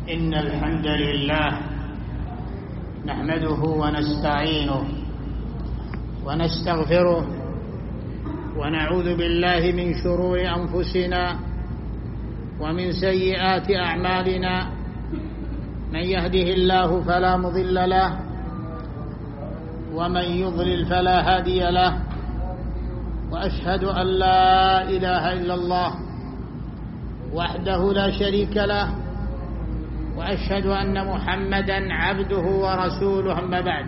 إن الحمد لله نحمده ونستعينه ونستغفره ونعوذ بالله من شرور أنفسنا ومن سيئات أعمالنا. من يهده الله فلا مضل له ومن يضلل فلا هادي له، وأشهد أن لا إله إلا الله وحده لا شريك له، وأشهد أن محمدًا عبده ورسوله. أما بعد،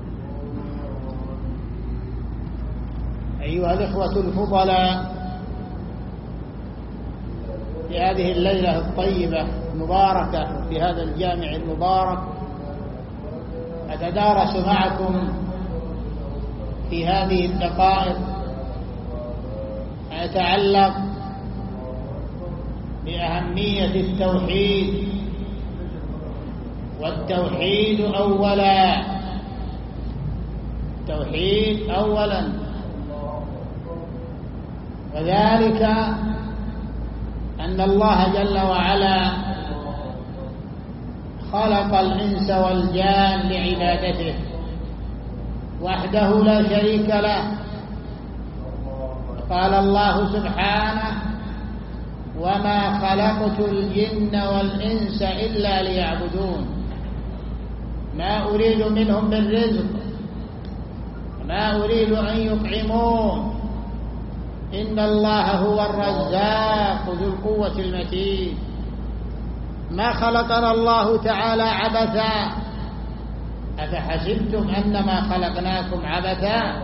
أيها الإخوة الفضلاء، في هذه الليلة الطيبة المباركة في هذا الجامع المبارك أتدارس معكم في هذه الدقائق ما يتعلق بأهمية التوحيد، والتوحيد أولا، التوحيد أولا، وذلك أن الله جل وعلا خلق الإنس والجان لعبادته وحده لا شريك له. قال الله سبحانه: وما خلقت الجن والإنس إلا ليعبدون ما أريد منهم من رزق وما أريد أن يطعمون إن الله هو الرزاق ذو القوة المتين. ما خلقنا الله تعالى عبثا، أفحسبتم أنما خلقناكم عبثا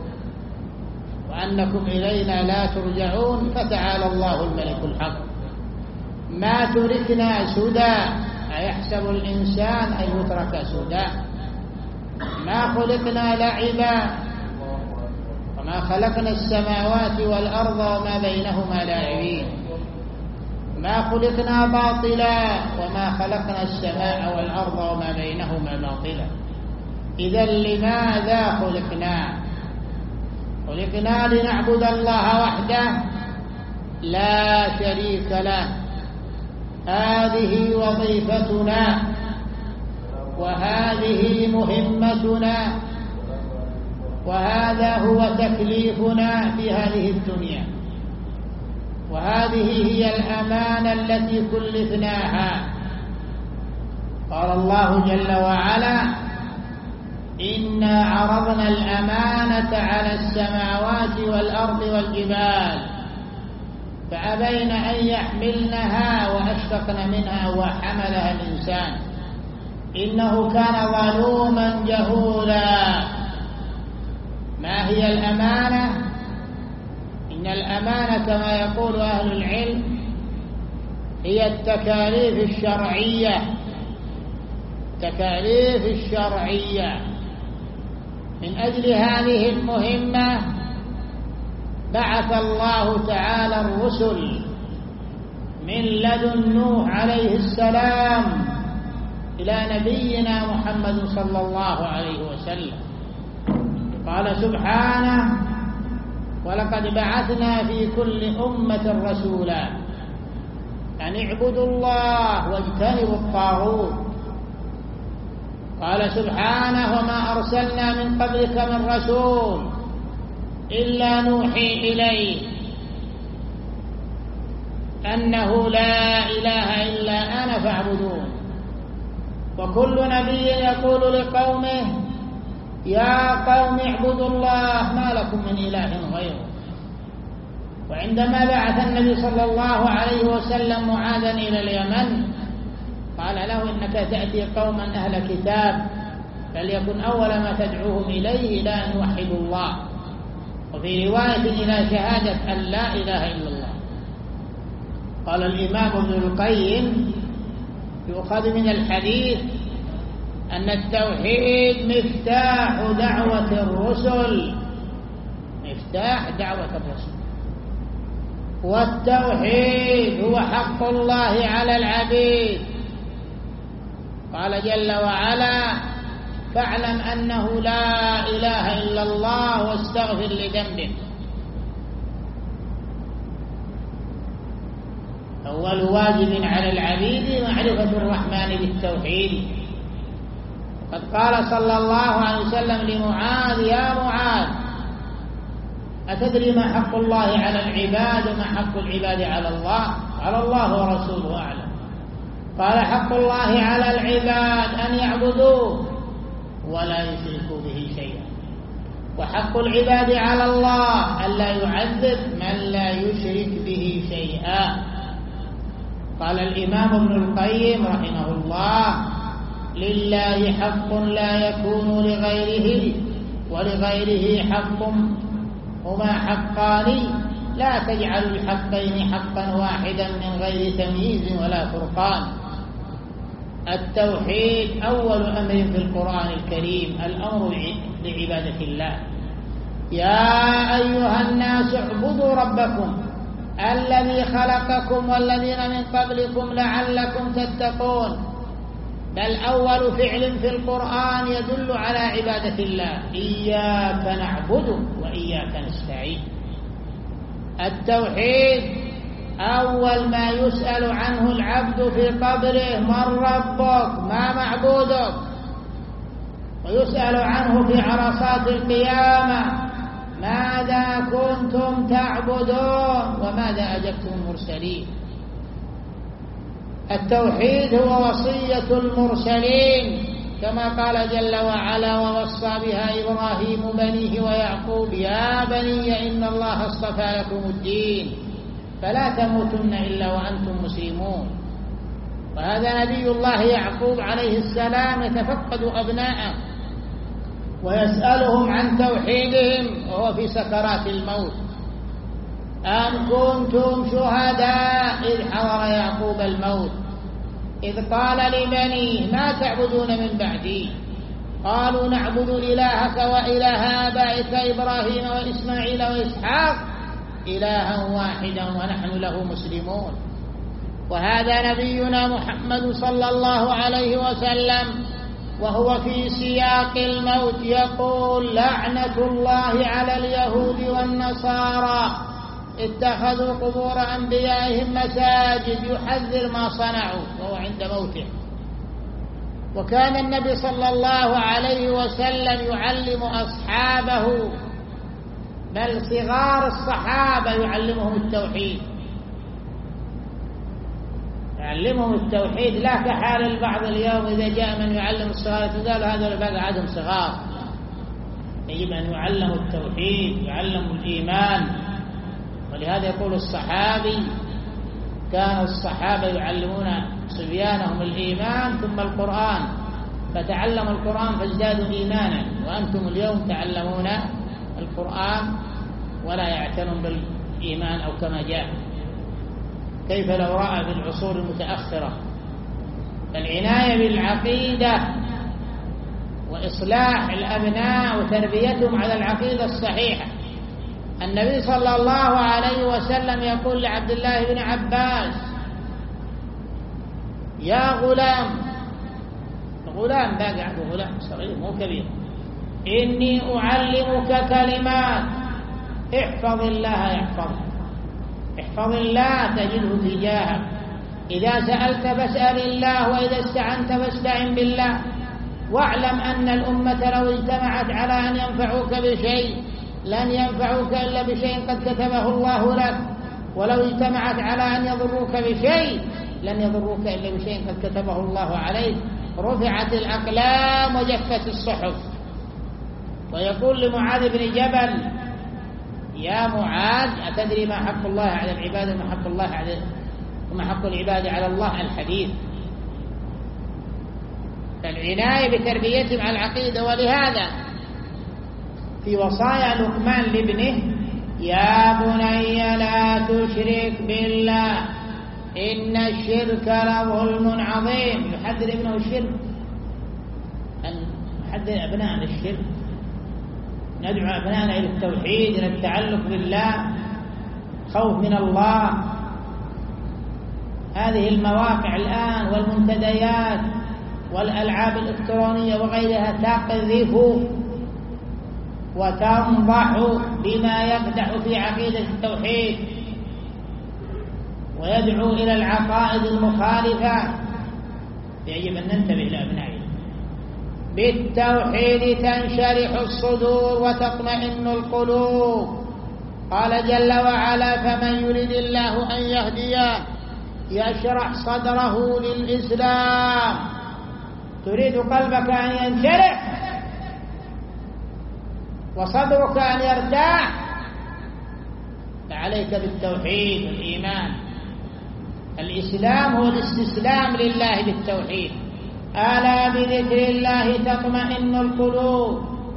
وأنكم إلينا لا ترجعون. فتعالى الله الملك الحق. ما تركنا سدى، أيحسب الإنسان أن يترك سدى؟ ما خلقنا لعبا وما خلقنا السماوات والأرض وما بينهما لاعبين. ما خلقنا باطلا وما خلقنا السماء والأرض وما بينهما باطلا. إذا لماذا خلقنا؟ خلقنا لنعبد الله وحده لا شريك له. هذه وظيفتنا وهذه مهمتنا وهذا هو تكليفنا في هذه الدنيا، وهذه هي الأمانة التي كلفناها. قال الله جل وعلا: إنا عرضنا الأمانة على السماوات والأرض والجبال فأبين أن يحملنها وأشفقن منها وحملها الإنسان إنه كان ظلوما جهولا. ما هي الأمانة؟ إن الأمانة كما يقول أهل العلم هي التكاليف الشرعية، التكاليف الشرعية. من أجل هذه المهمة بعث الله تعالى الرسل من لدن نوح عليه السلام إلى نبينا محمد صلى الله عليه وسلم. قال سبحانه: ولقد بعثنا في كل أمة رسولا أن اعبدوا الله واجتنبوا الطاغوت. قال سبحانه: وما أرسلنا من قبلك من رسول إلا نوحي إليه أنه لا إله إلا أنا فاعبدون. وكل نبي يقول لقومه: يا قوم اعبدوا الله ما لكم من إله غيره. وعندما بعث النبي صلى الله عليه وسلم معاذا إلى اليمن قال له: إنك تأتي قوما أهل كتاب فليكن أول ما تدعوهم إليه إلى أن يوحدوا الله، وفي رواية إلى شهادة أن لا إله إلا الله. قال الإمام ابن القيم: يؤخذ من الحديث أن التوحيد مفتاح دعوة الرسل، مفتاح دعوة الرسل. والتوحيد هو حق الله على العبيد. قال جل وعلا: فاعلم أنه لا إله إلا الله واستغفر لذنبك. أول واجب على العبيد معرفة الرحمن بالتوحيد. قد قال صلى الله عليه وسلم لمعاذ: يا معاذ، أتدري ما حق الله على العباد وما حق العباد على الله؟ قال: الله ورسوله أعلم. قال: حق الله على العباد أن يعبدوه ولا يشركوا به شيئا، وحق العباد على الله ألا يعذب من لا يشرك به شيئا. قال الإمام ابن القيم رحمه الله: لله حق لا يكون لغيره، ولغيره حق، هما حقان، لا تجعلوا الحقين حقا واحدا من غير تمييز ولا فرقان. التوحيد أول أمر في القرآن الكريم، الأمر بعبادة الله. يا أيها الناس اعبدوا ربكم الذي خلقكم والذين من قبلكم لعلكم تتقون. بل أول فعل في القرآن يدل على عبادة الله: إياك نعبد وإياك نستعين. التوحيد أول ما يسأل عنه العبد في قبره: من ربك؟ ما معبودك؟ ويسأل عنه في عرصات القيامة: ماذا كنتم تعبدون وماذا أجبتم المرسلين؟ التوحيد هو وصية المرسلين، كما قال جل وعلا: ووصى بها إبراهيم بنيه ويعقوب يا بني إن الله اصطفى لكم الدين فلا تموتن إلا وأنتم مسلمون. وهذا نبي الله يعقوب عليه السلام يتفقد أبناءه ويسألهم عن توحيدهم وهو في سكرات الموت: أم كنتم شهداء إذ حضر يعقوب الموت إذ قال لبنيه ما تعبدون من بعدي؟ قالوا نعبد إلهك وإله آبائك إبراهيم وإسماعيل وإسحاق إلها واحدا ونحن له مسلمون. وهذا نبينا محمد صلى الله عليه وسلم وهو في سياق الموت يقول: لعنة الله على اليهود والنصارى اتخذوا قبور أنبيائهم مساجد، يحذر ما صنعوا وهو عند موته. وكان النبي صلى الله عليه وسلم يعلم أصحابه، بل صغار الصحابة يعلمهم التوحيد، يعلمهم التوحيد، لا كحال البعض اليوم إذا جاء من يعلم الصغار قال هذا بقى عادهم صغار. يجب أن يعلموا التوحيد، يعلموا الإيمان. ولهذا يقول الصحابي: كان الصحابة يعلمون صبيانهم الإيمان ثم القرآن، فتعلموا القرآن فازدادوا إيمانا، وأنتم اليوم تعلمون القرآن ولا يعتنون بالإيمان أو كما جاء. كيف لو رأى في العصور المتأخرة؟ فالعناية بالعقيدة وإصلاح الأبناء وتربيتهم على العقيدة الصحيحة. النبي صلى الله عليه وسلم يقول لعبد الله بن عباس: يا غلام، غلام باقي غلام صغير مو كبير، إني أعلمك كلمات احفظ الله يحفظك، احفظ الله تجده تجاهك، إذا سألت فاسأل الله وإذا استعنت فاستعن بالله، واعلم أن الأمة لو اجتمعت على أن ينفعوك بشيء لن ينفعوك إلا بشيء قد كتبه الله لك، ولو اجتمعت على أن يضروك بشيء لن يضروك إلا بشيء قد كتبه الله عليك. رفعت الأقلام وجفت الصحف. ويقول لمعاذ بن جبل: يا معاذ، أتدري ما حق الله على العباد وما حق العباد على الله؟ الحديث. فالعناية بتربيتهم على العقيدة. ولهذا في وصايا لقمان لابنه: يا بني لا تشرك بالله إن الشرك لظلم عظيم. يحذر ابنه الشرك، أن نحذر أبنائنا الشرك، ندعو أبنائنا إلى التوحيد، إلى التعلق بالله، خوف من الله. هذه المواقع الآن والمنتديات والألعاب الإلكترونية وغيرها تقذف وتنضح بما يقدح في عقيدة التوحيد. ويدعو إلى العقائد المخالفة. يجب أن ننتبه لأبنائنا. بالتوحيد تنشرح الصدور وتطمئن القلوب. قال جل وعلا: فمن يرد الله أن يهديه يشرح صدره للإسلام. تريد قلبك أن ينشرح وصدرك أن يرتاح، فعليك بالتوحيد والإيمان. الإسلام هو الاستسلام لله بالتوحيد. ألا بذكر الله تطمئن القلوب.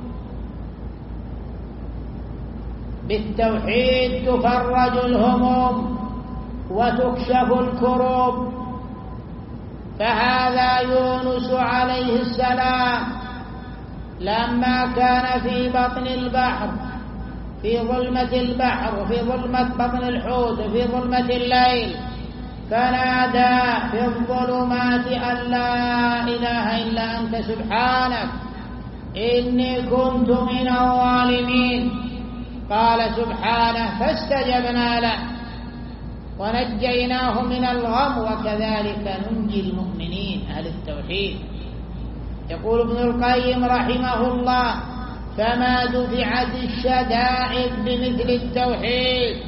بالتوحيد تفرج الهموم وتكشف الكروب. فهذا يونس عليه السلام لما كان في بطن البحر، في ظلمة البحر وفي ظلمة بطن الحوت وفي ظلمة الليل، فنادى في الظلمات أن لا إله إلا أنت سبحانك إني كنت من الظالمين. قال سبحانه: فاستجبنا له ونجيناه من الغم وكذلك ننجي المؤمنين أهل التوحيد. يقول ابن القيم رحمه الله: فما دفعت الشدائد بمثل التوحيد.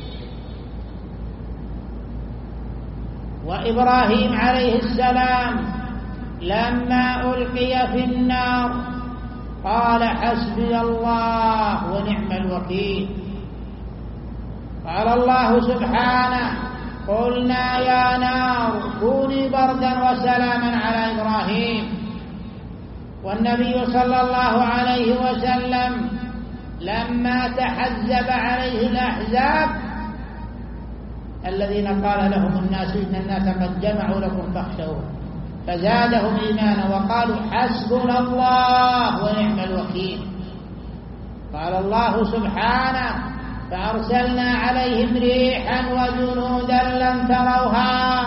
وإبراهيم عليه السلام لما ألقي في النار قال: حسبي الله ونعم الوكيل. قال الله سبحانه: قلنا يا نار كوني بردا وسلاما على إبراهيم. والنبي صلى الله عليه وسلم لما تحزب عليه الأحزاب الذين قال لهم الناس إن الناس قد جمعوا لكم فاخشوهم فزادهم إيمانا وقالوا حسبنا الله ونعم الوكيل. قال الله سبحانه: فأرسلنا عليهم ريحا وجنودا لم تروها.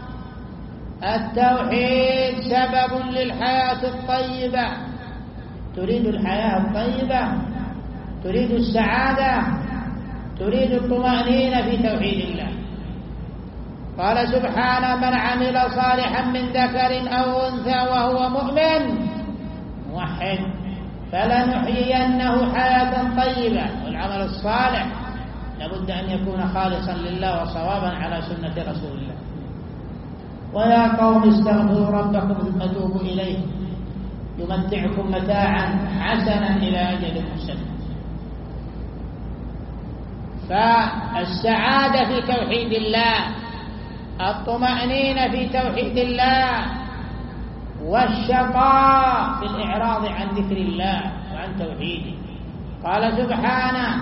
التوحيد سبب للحياة الطيبة. تريد الحياة الطيبة، تريد السعادة، تريد الطمأنينة في توحيد الله. قال سبحانه: من عمل صالحا من ذكر أو أنثى وهو مؤمن موحد فلنحيينه حياة طيبة. والعمل الصالح لابد أن يكون خالصا لله وصوابا على سنة رسول الله. ويا قوم استغفروا ربكم ثم توبوا إليه يمتعكم متاعا حسنا إلى أجل مسمى. فالسعادة في توحيد الله، الطمأنينة في توحيد الله، والشقاء في الإعراض عن ذكر الله وعن توحيده. قال سبحانه: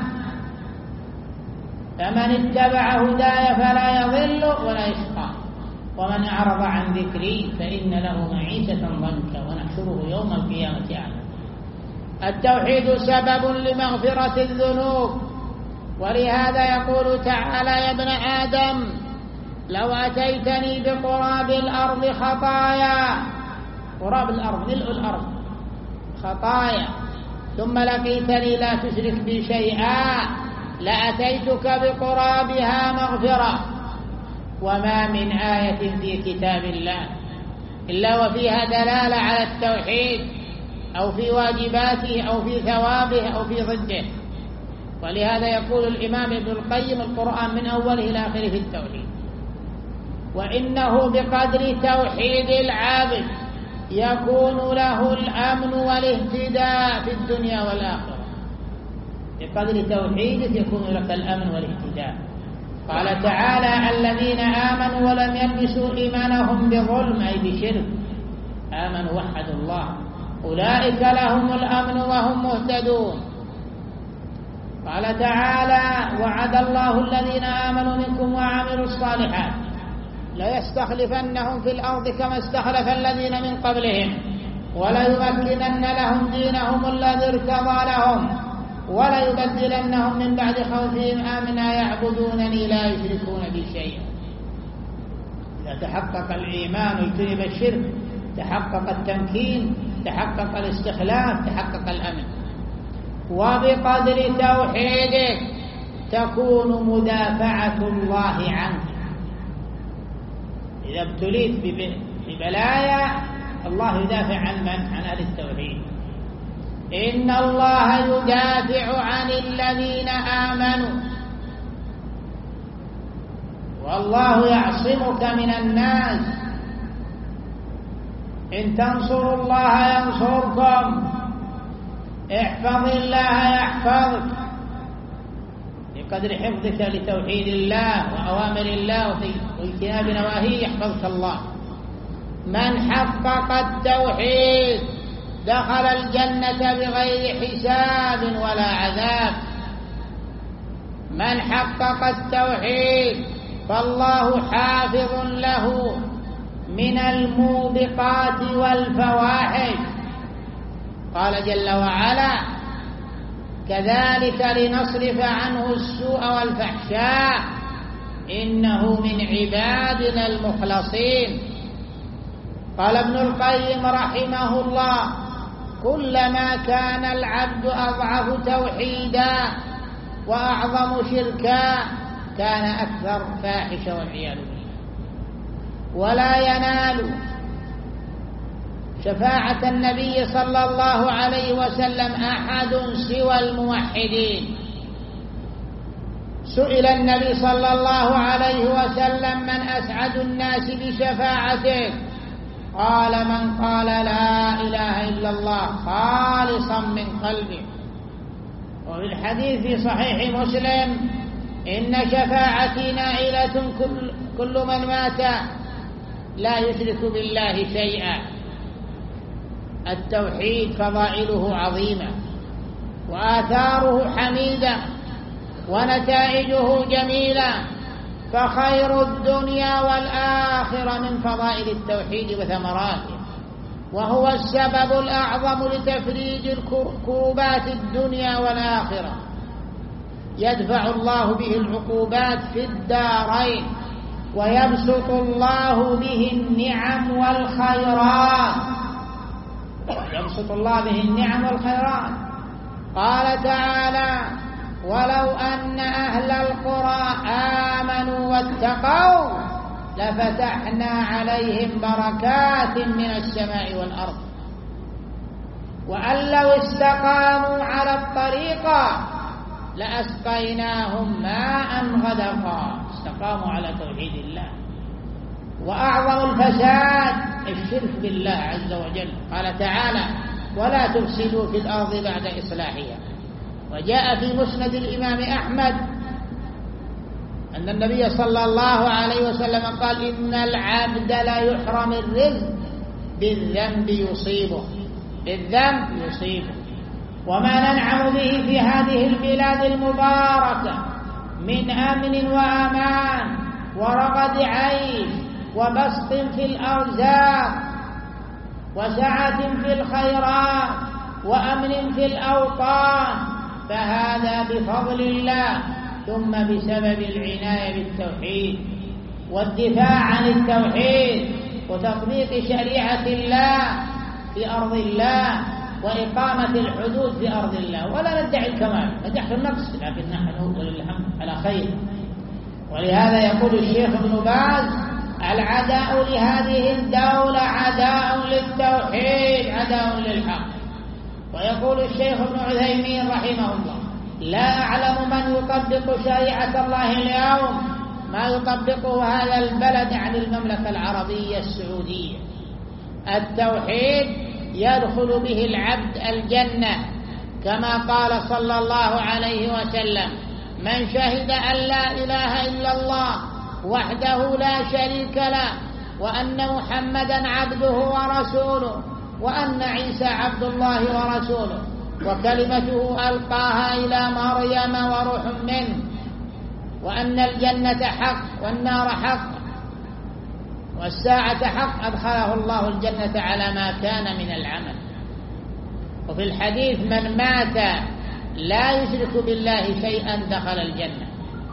فمن اتبع هداي فلا يضل ولا يشقى ومن أعرض عن ذكري فإن له معيشة ضنكا ونحشره يوم القيامة أعمى. التوحيد سبب لمغفرة الذنوب. ولهذا يقول تعالى: يا ابن آدم لو أتيتني بقراب الأرض خطايا، قراب الأرض ملء الأرض خطايا، ثم لقيتني لا تشرك بي شيئا لأتيتك بقرابها مغفرة. وما من آية في كتاب الله إلا وفيها دلالة على التوحيد أو في واجباته أو في ثوابه أو في ضده. ولهذا يقول الإمام ابن القيم: القرآن من أوله إلى آخره في التوحيد. وإنه بقدر توحيد العابد يكون له الأمن والاهتداء في الدنيا والآخرة. بقدر توحيدك يكون لك الأمن والاهتداء. قال تعالى: الذين آمنوا ولم يلبسوا إيمانهم بظلم أي بشرك آمنوا وحدوا الله أولئك لهم الأمن وهم مهتدون. قال تعالى: وعد الله الذين آمنوا منكم وعملوا الصالحات ليستخلفنهم في الأرض كما استخلف الذين من قبلهم وليمكنن لهم دينهم الذي ارتضى لهم وليبدلنهم من بعد خوفهم آمنا يعبدونني لا يشركون بي شيئا. إذا تحقق الإيمان واجتنب الشرك تحقق التمكين، تحقق الاستخلاف، تحقق الأمن. وبقدر توحيدك تكون مدافعة الله عنك. إذا ابتليت ببلايا الله يدافع عن أهل التوحيد. إن الله يدافع عن الذين آمنوا والله يعصمك من الناس. إن تنصروا الله ينصركم، احفظ الله يحفظك بقدر حفظك لتوحيد الله وأوامر الله واجتناب نواهيه يحفظك الله. من حقق التوحيد دخل الجنة بغير حساب ولا عذاب. من حقق التوحيد فالله حافظ له من الموبقات والفواحش. قال جل وعلا: كذلك لنصرف عنه السوء والفحشاء إنه من عبادنا المخلصين. قال ابن القيم رحمه الله: كلما كان العبد أضعف توحيدا وأعظم شركا كان أكثر فاحشة والعياذ بالله. ولا ينال شفاعة النبي صلى الله عليه وسلم أحد سوى الموحدين. سئل النبي صلى الله عليه وسلم: من أسعد الناس بشفاعته؟ قال: من قال لا إله إلا الله خالصا من قلبه. وفي الحديث في صحيح مسلم: إن شفاعتي نائلة كل من مات لا يشرك بالله شيئا. التوحيد فضائله عظيمة وآثاره حميدة ونتائجه جميلة، فخير الدنيا والآخرة من فضائل التوحيد وثمراته، وهو السبب الأعظم لتفريج كروبات الدنيا والآخرة. يدفع الله به العقوبات في الدارين، ويبسط الله به النعم والخيرات. يبسط الله به النعم والخيرات. قال تعالى: ولو أن أهل القرى آمنوا واتقوا لفتحنا عليهم بركات من السماء والأرض وأن لو استقاموا على الطريقة لأسقيناهم ماء غدقا. استقاموا على توحيد الله. وأعظم الفساد الشرك بالله عز وجل. قال تعالى: ولا تفسدوا في الأرض بعد إصلاحها. وجاء في مسند الإمام أحمد أن النبي صلى الله عليه وسلم قال: إن العبد لا يحرم الرزق بالذنب يصيبه. بالذنب يصيبه. وما ننعم به في هذه البلاد المباركة من أمن وأمان ورغد عيش وبسط في الأرزاق وسعة في الخيرات وأمن في الأوطان، فهذا بفضل الله ثم بسبب العناية بالتوحيد والدفاع عن التوحيد وتطبيق شريعة الله في أرض الله وإقامة الحدود في أرض الله. ولا ندعي الكمال، ندعي النقص، لكن نحن وللحمد على خير. ولهذا يقول الشيخ ابن باز: العداء لهذه الدولة عداء للتوحيد، عداء للحق. ويقول الشيخ ابن عثيمين رحمه الله: لا أعلم من يطبق شريعة الله اليوم ما يطبقه هذا البلد عن المملكة العربية السعودية. التوحيد يدخل به العبد الجنة، كما قال صلى الله عليه وسلم: من شهد أن لا إله إلا الله وحده لا شريك له وأن محمدا عبده ورسوله وأن عيسى عبد الله ورسوله وكلمته ألقاها إلى مريم وروح منه وأن الجنة حق والنار حق والساعة حق أدخله الله الجنة على ما كان من العمل. وفي الحديث: من مات لا يشرك بالله شيئا دخل الجنة.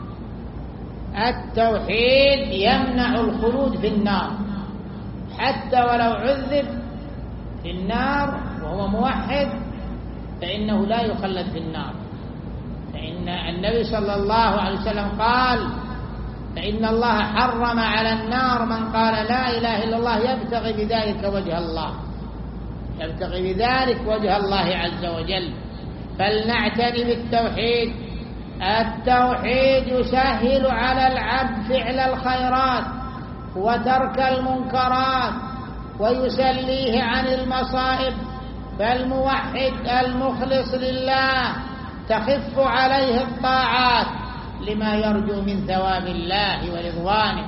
التوحيد يمنع الخلود في النار، حتى ولو عذب في النار وهو موحد فإنه لا يخلد في النار. فإن النبي صلى الله عليه وسلم قال: فإن الله حرم على النار من قال لا إله إلا الله يبتغي بذلك وجه الله، يبتغي بذلك وجه الله عز وجل. فلنعتني بالتوحيد. التوحيد يسهل على العبد فعل الخيرات وترك المنكرات ويسليه عن المصائب. فالموحد المخلص لله تخف عليه الطاعات لما يرجو من ثواب الله ورضوانه،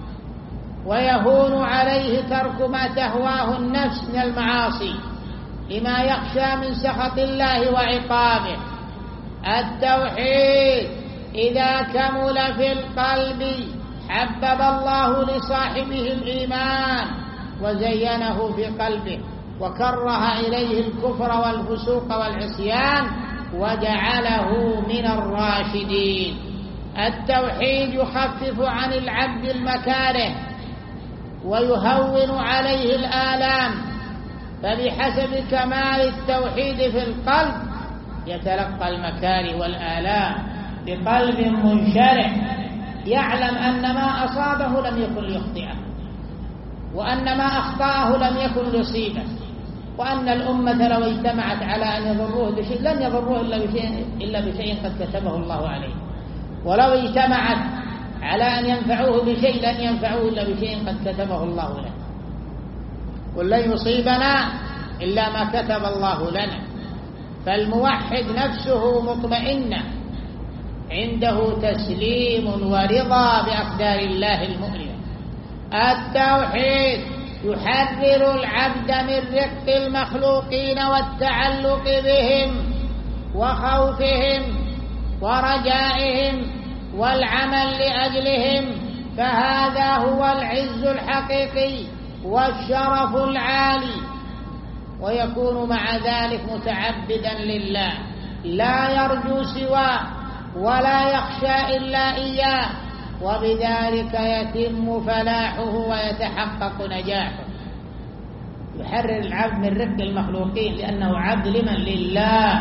ويهون عليه ترك ما تهواه النفس من المعاصي لما يخشى من سخط الله وعقابه. التوحيد إذا كمل في القلب حبب الله لصاحبه الإيمان وزينه في قلبه، وكره إليه الكفر والفسوق والعصيان وجعله من الراشدين. التوحيد يخفف عن العبد المكاره ويهون عليه الآلام، فبحسب كمال التوحيد في القلب يتلقى المكاره والآلام بقلب منشرح، يعلم أن ما أصابه لم يكن ليخطئه، وأن ما أخطأه لم يكن ليصيبه، وأن الأمة لو اجتمعت على أن يضروه بشيء لن يضروه إلا بشيء قد كتبه الله عليه، ولو اجتمعت على أن ينفعوه بشيء لن ينفعوه إلا بشيء قد كتبه الله له. قل لن يصيبنا إلا ما كتب الله لنا. فالموحد نفسه مطمئنة، عنده تسليم ورضا بأقدار الله المؤلمة. التوحيد يحرر العبد من رق المخلوقين والتعلق بهم وخوفهم ورجائهم والعمل لأجلهم، فهذا هو العز الحقيقي والشرف العالي. ويكون مع ذلك متعبدا لله لا يرجو سواه ولا يخشى إلا إياه، وبذلك يتم فلاحه ويتحقق نجاحه. يحرر العبد من رق المخلوقين لأنه عبد لمن؟ لله.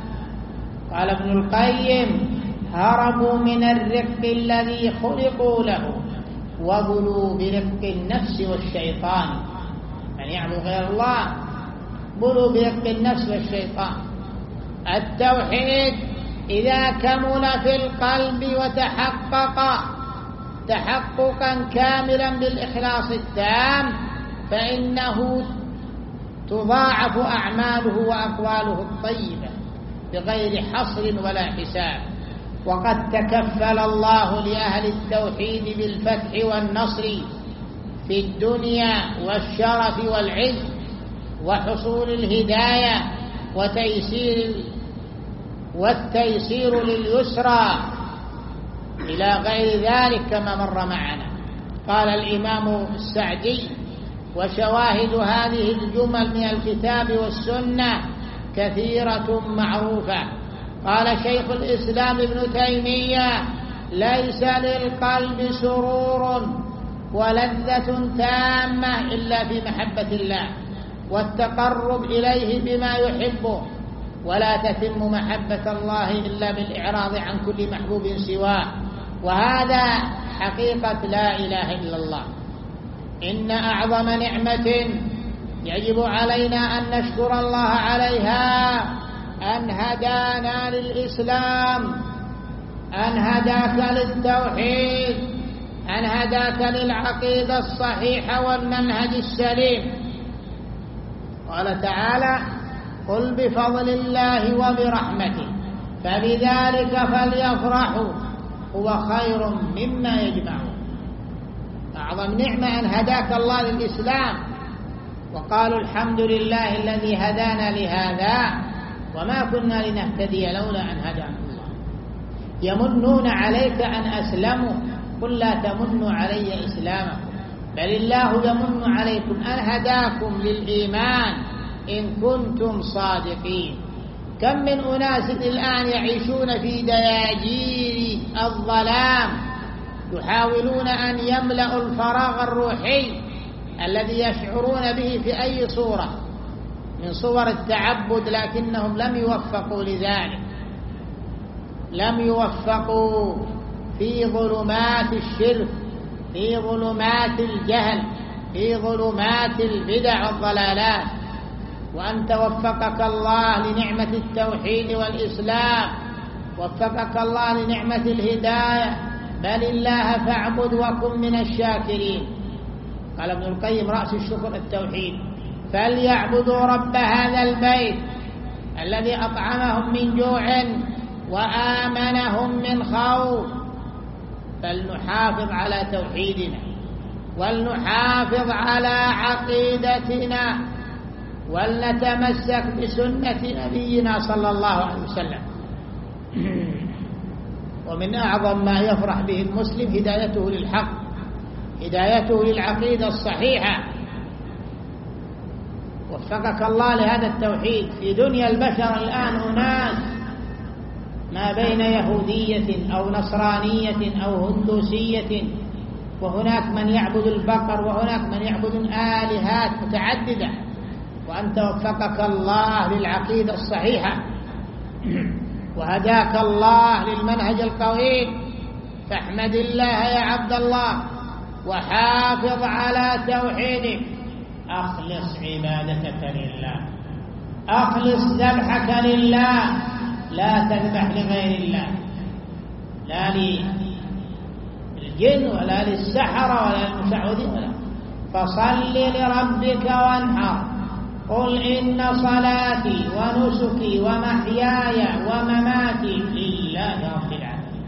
قال ابن القيم: هربوا من الرق الذي خلقوا له وبلوا برق النفس والشيطان. يعني يعبد غير الله بلوا برق النفس والشيطان. التوحيد إذا كمل في القلب وتحقق تحققا كاملا بالإخلاص التام فإنه تضاعف أعماله وأقواله الطيبة بغير حصر ولا حساب. وقد تكفل الله لأهل التوحيد بالفتح والنصر في الدنيا والشرف والعز وحصول الهداية والتيسير لليسرى إلى غير ذلك كما مر معنا. قال الإمام السعدي: وشواهد هذه الجمل من الكتاب والسنة كثيرة معروفة. قال شيخ الإسلام ابن تيمية: ليس للقلب سرور ولذة تامة إلا في محبة الله والتقرب إليه بما يحبه، ولا تتم محبة الله إلا بالإعراض عن كل محبوب سواه، وهذا حقيقة لا إله إلا الله. إن أعظم نعمة يجب علينا أن نشكر الله عليها أن هدانا للإسلام، أن هداك للتوحيد، أن هداك للعقيدة الصحيحة والمنهج السليم. قال تعالى: قل بفضل الله وبرحمته فبذلك فليفرحوا هو خير مما يجمعون. أعظم نعمة أن هداك الله للإسلام، وقالوا الحمد لله الذي هدانا لهذا وما كنا لنهتدي لولا أن هدانا الله. يمنون عليك أن أسلموا، قل لا تمنوا علي إسلامكم بل الله يمن عليكم أن هداكم للإيمان إن كنتم صادقين. كم من أناس الآن يعيشون في دياجير الظلام يحاولون أن يملأوا الفراغ الروحي الذي يشعرون به في أي صورة من صور التعبد، لكنهم لم يوفقوا لذلك، لم يوفقوا. في ظلمات الشرك، في ظلمات الجهل، في ظلمات البدع والضلالات. وأنت وفقك الله لنعمة التوحيد والإسلام، وفقك الله لنعمة الهداية، بل الله فاعبد وكن من الشاكرين. قال ابن القيم: رأس الشكر التوحيد. فليعبدوا رب هذا البيت الذي أطعمهم من جوع وآمنهم من خوف. فلنحافظ على توحيدنا، ولنحافظ على عقيدتنا، ولنتمسك بسنة نبينا صلى الله عليه وسلم. ومن أعظم ما يفرح به المسلم هدايته للحق، هدايته للعقيدة الصحيحة. وفقك الله لهذا التوحيد. في دنيا البشر الآن أناس ما بين يهودية أو نصرانية أو هندوسية، وهناك من يعبد البقر، وهناك من يعبد آلهات متعددة، وأنت وفقك الله للعقيدة الصحيحة وهداك الله للمنهج القويم. فاحمد الله يا عبد الله، وحافظ على توحيدك. أخلص عبادتك لله، أخلص ذبحك لله، لا تذبح لغير الله، لا للجن ولا للسحرة ولا للمشعوذين ولا. فصل لربك وانحر. قل إن صلاتي ونسكي ومحياي ومماتي لله رب العالمين.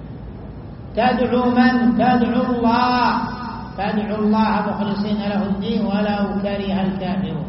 تدعو من؟ تدعو الله، فادعوا الله مخلصين له الدين ولو كره الكافرون.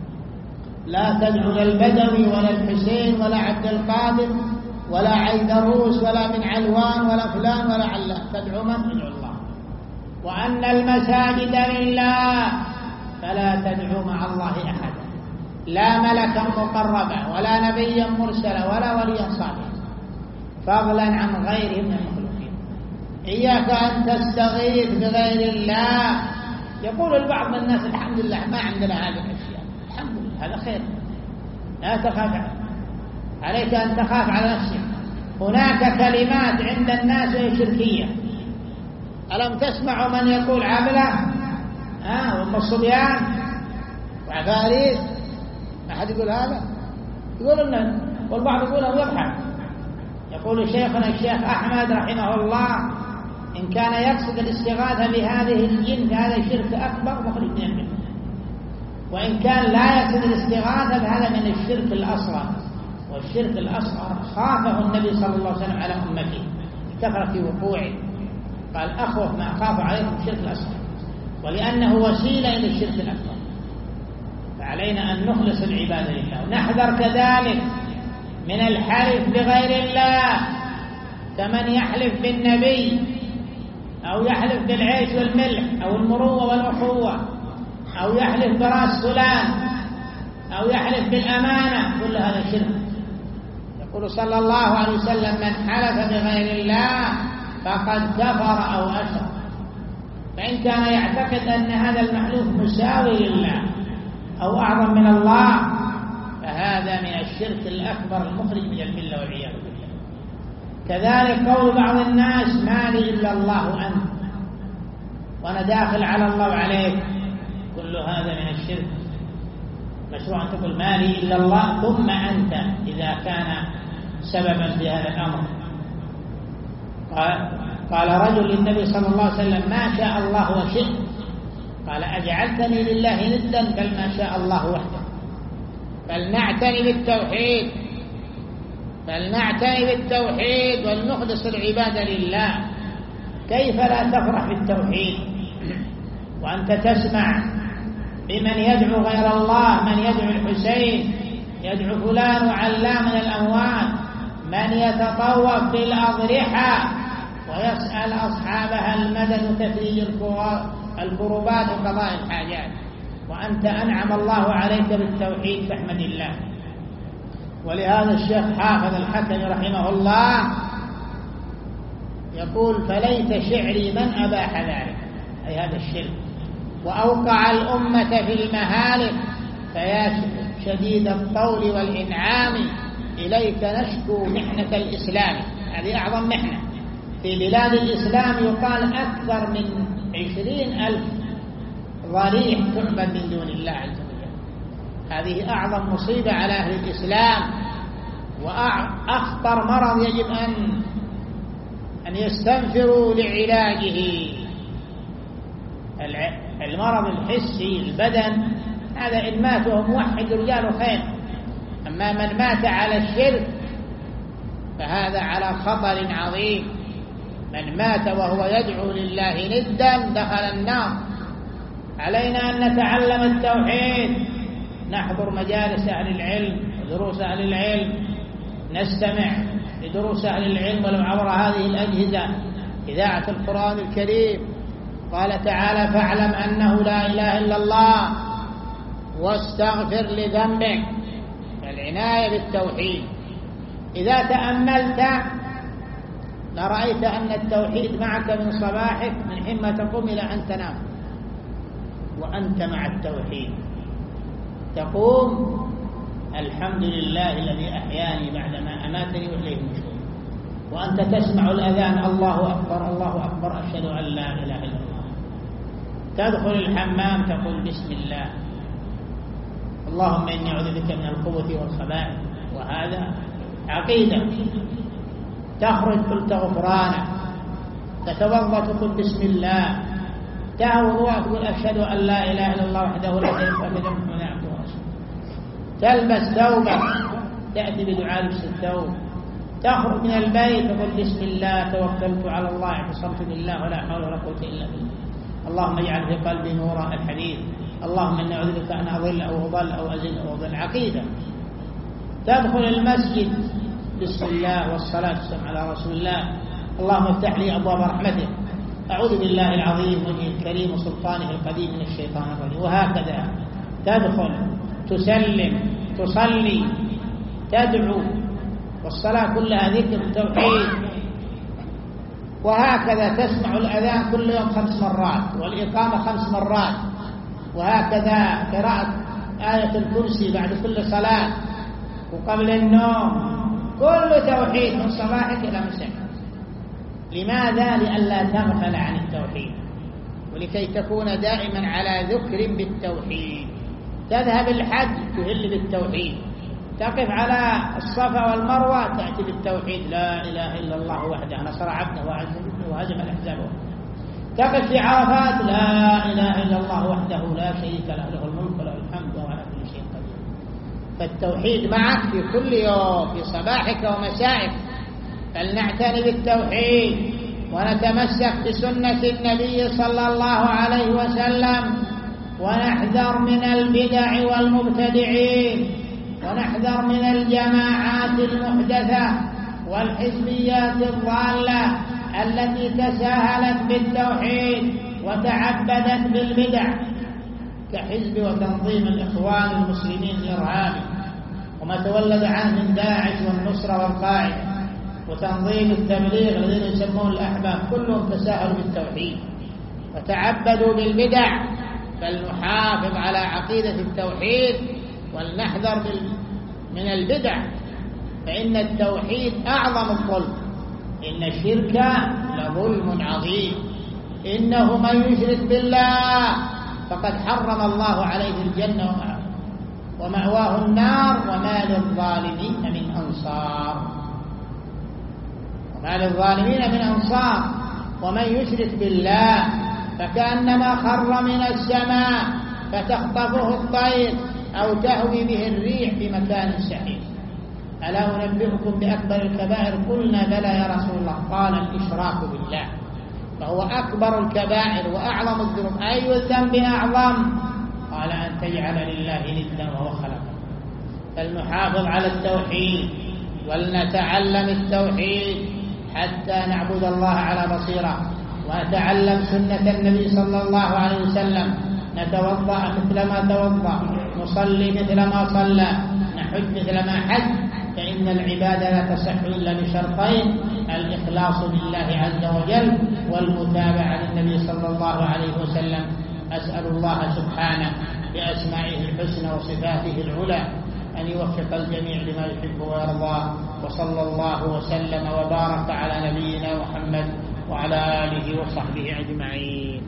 لا تدعو للبدوي ولا الحسين ولا عبد القادر ولا عيدروس ولا من علوان ولا فلان ولا علان. تدعو من؟ تدعو الله. وأن المساجد لله فلا تدعو مع الله أحدا، لا ملكا مقربا ولا نبيا مرسلا ولا وليا صالحا، فضلا عن غيره من المخلوقين. إياك أن تستغيث بغير الله. يقول البعض من الناس: الحمد لله ما عندنا هذه الأشياء. الحمد لله، هذا خير، لا تخاف عنه. عليك أن تخاف على نفسك. هناك كلمات عند الناس وهي شركية. ألم تسمعوا من يقول عبلة وأم الصبيان وعفاريت؟ ما أحد يقول هذا؟ يقول لنا، والبعض يقول أو يضحك. يقول شيخنا الشيخ أحمد رحمه الله: إن كان يقصد الاستغاثة بهذه الجن فهذا شرك أكبر مخرج من الملة، وإن كان لا يقصد الاستغاثة فهذا من الشرك الأصغر. والشرك الأصغر خافه النبي صلى الله عليه وسلم على أمته كثرة في وقوعه، قال: أخوف ما أخاف عليكم الشرك الأصغر، ولأنه وسيلة إلى الشرك الأكبر. فعلينا أن نخلص العبادة لله، ونحذر كذلك من الحلف بغير الله، كمن يحلف بالنبي أو يحلف بالعيش والملح أو المروة والأخوة أو يحلف براس فلان أو يحلف بالأمانة. كل هذا شرك. يقول صلى الله عليه وسلم: من حلف بغير الله فقد كفر أو أشرك. فإن كان يعتقد أن هذا المحلوف مساوي لله أو أعظم من الله فهذا من الشرك الأكبر المخرج من الملة والعياذ بالله. كذلك قول بعض الناس: ما لي إلا الله أنت، وأنا داخل على الله عليك. كل هذا من الشرك. مشروع أن تقول ما لي إلا الله ثم أنت إذا كان سببا في هذا الأمر. قال رجل للنبي صلى الله عليه وسلم: ما شاء الله وشئت. قال: أجعلتني لله ندا؟ بل ما شاء الله وحده. فلنعتني بالتوحيد، فلنعتني بالتوحيد ولنخلص العبادة لله. كيف لا تفرح بالتوحيد وأنت تسمع بمن يدعو غير الله، من يدعو الحسين، يدعو فلان وعلان من الأموات، من يتطوف بالأضرحة ويسأل أصحابها المدد وتفريج الكربات وقضاء الحاجات، وأنت أنعم الله عليك بالتوحيد، فاحمد الله. ولهذا الشيخ حافظ الحكم رحمه الله يقول: فليت شعري من أباح ذلك، أي هذا الشرك، وأوقع الأمة في المهالك، فيا شديد الطول والإنعام إليك نشكو محنة الإسلام. هذه أعظم محنة، في بلاد الإسلام يقال أكثر من 20,000 ضريح تعبد من دون الله عز وجل. هذه أعظم مصيبة على أهل الإسلام، وأخطر مرض يجب أن يستنفروا لعلاجه. المرض الحسي البدن هذا إن مات وهو موحد رجال خير، أما من مات على الشرك فهذا على خطر عظيم. من مات وهو يدعو لله ندا دخل النار. علينا أن نتعلم التوحيد، نحضر مجالس أهل العلم ودروس أهل العلم، نستمع لدروس أهل العلم ولو عبر هذه الأجهزة، إذاعة القرآن الكريم. قال تعالى: فاعلم أنه لا إله إلا الله واستغفر لذنبك. العناية بالتوحيد. إذا تأملت لرأيت أن التوحيد معك من صباحك من حين ما تقوم إلى أن تنام، وأنت مع التوحيد تقوم: الحمد لله الذي أحياني بعدما أماتني وإليه النشور. وأنت تسمع الأذان: الله أكبر الله أكبر أشهد أن لا إله إلا الله. تدخل الحمام تقول: بسم الله، اللهم إني أعوذ بك من الخبث والخبائث. وهذا عقيدة. تخرج قلت غفرانك، تتوضأ تقول بسم الله، تهوض تقول أشهد أن لا إله إلا الله وحده لا شريك له تلبس ثوبك تأتي بدعاء لبس الثوب، تخرج من البيت تقول بسم الله توكلت على الله اعتصمت بالله ولا حول ولا قوة إلا بالله. اللهم اجعل في قلبي نورا. الحديث: اللهم إني أعوذ بك أن أضل أو أضل أو أزل أو أضل. عقيدة. تدخل المسجد: بسم الله والصلاة والسلام على رسول الله. اللهم افتح لي أبواب رحمته، أعوذ بالله العظيم وجهه الكريم وسلطانه القديم من الشيطان الرجيم. وهكذا تدخل تسلم تصلي تدعو، والصلاة كلها ذكر توحيد. وهكذا تسمع الأذان كل يوم 5 مرات، والإقامة 5 مرات، وهكذا قراءة آية الكرسي بعد كل صلاة وقبل النوم. كل توحيد من صباحك إلى مساء. لماذا؟ لئلا تغفل عن التوحيد، ولكي تكون دائما على ذكر بالتوحيد. تذهب الحج تهل بالتوحيد، تقف على الصفا والمروة تأتي بالتوحيد: لا إله إلا الله وحده نصر عبده وعز جنده وهزم الأحزاب. تقف في عرفات: لا إله إلا الله وحده لا شريك له له الملك وله الحمد وهو على كل شيء قدير. فالتوحيد معك في كل يوم في صباحك ومسائك. فلنعتني بالتوحيد ونتمسك بسنة النبي صلى الله عليه وسلم، ونحذر من البدع والمبتدعين، ونحذر من الجماعات المحدثة والحزبيات الضالة التي تساهلت بالتوحيد وتعبدت بالبدع، كحزب وتنظيم الإخوان المسلمين الإرهابي وما تولد عنه من داعش والنصرة والقاعدة، وتنظيم التبليغ الذين يسمون الأحباب، كلهم تساهلوا بالتوحيد وتعبدوا بالبدع. فلنحافظ على عقيدة التوحيد ولنحذر من البدع، فإن التوحيد أعظم الظلم. إن الشرك لظلم عظيم، إنه من يشرك بالله فقد حرم الله عليه الجنة ومأواه النار وما للظالمين من أنصار. ومن يشرك بالله فكأنما خر من السماء فتخطفه الطير أو تهوي به الريح في مكان سحيق. ألا أنبئكم بأكبر الكبائر؟ قلنا بلى يا رسول الله. قال: الإشراك بالله، فهو أكبر الكبائر وأعظم الذنوب. أي الذنب أعظم؟ قال: أن تجعل لله ندا وهو خلقه. فلنحافظ على التوحيد ولنتعلم التوحيد حتى نعبد الله على بصيرة، ونتعلم سنة النبي صلى الله عليه وسلم. نتوضأ مثل ما توضأ، نصلي مثل ما صلى، نحج مثل ما حج. فإن العبادة لا تصح إلا بشرطين: الإخلاص لله عز وجل والمتابعة للنبي صلى الله عليه وسلم. أسأل الله سبحانه بأسمائه الحسنى وصفاته العلى أن يوفق الجميع لما يحب ويرضى. وصلى الله وسلم وبارك على نبينا محمد وعلى آله وصحبه أجمعين.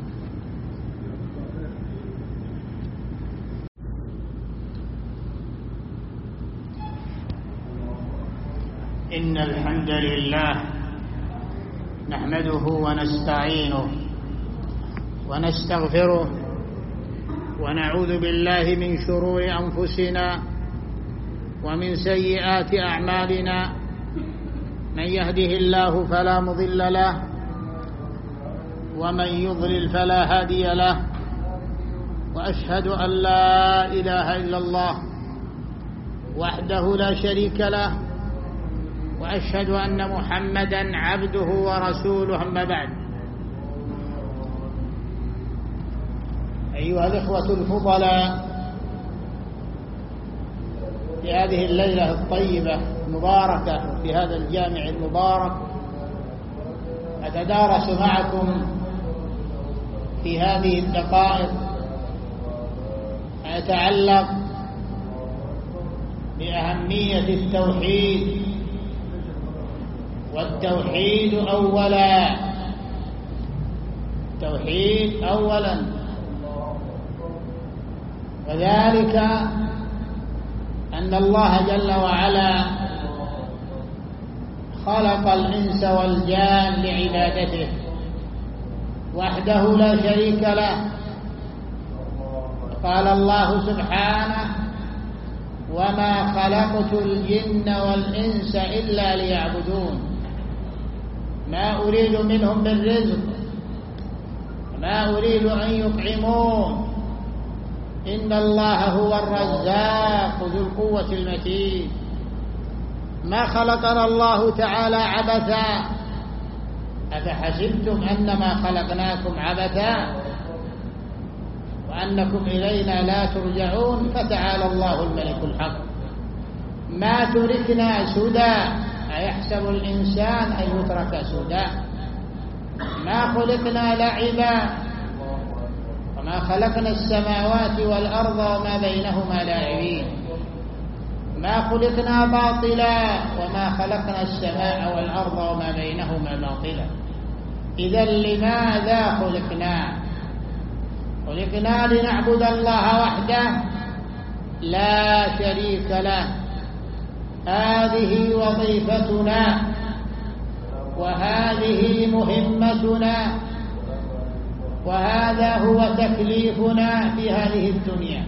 إن الحمد لله نحمده ونستعينه ونستغفره ونعوذ بالله من شرور أنفسنا ومن سيئات أعمالنا. من يهده الله فلا مضل له ومن يضلل فلا هادي له. وأشهد أن لا إله إلا الله وحده لا شريك له وأشهد أن محمدا عبده ورسوله. أما بعد، أيها الإخوة الفضلاء، في هذه الليلة الطيبة المباركة في هذا الجامع المبارك أتدارس معكم في هذه الدقائق ما يتعلق بأهمية التوحيد. والتوحيد أولا، التوحيد أولا، وذلك أن الله جل وعلا خلق الإنس والجان لعبادته وحده لا شريك له. قال الله سبحانه: وما خلقت الجن والإنس إلا ليعبدون ما أريد منهم من رزق وما أريد أن يطعمون إن الله هو الرزاق ذو القوة المتين. ما خلقنا الله تعالى عبثا، أفحسبتم أنما خلقناكم عبثا وأنكم إلينا لا ترجعون. فتعالى الله الملك الحق. ما تركنا سدى، أيحسب الإنسان أن يترك سدى؟ ما خلقنا لعبا وما خلقنا السماوات والأرض وما بينهما لاعبين. ما خلقنا باطلا وما خلقنا السماء والأرض وما بينهما باطلا. إذا لماذا خلقنا؟ خلقنا لنعبد الله وحده لا شريك له. هذه وظيفتنا وهذه مهمتنا وهذا هو تكليفنا في هذه الدنيا،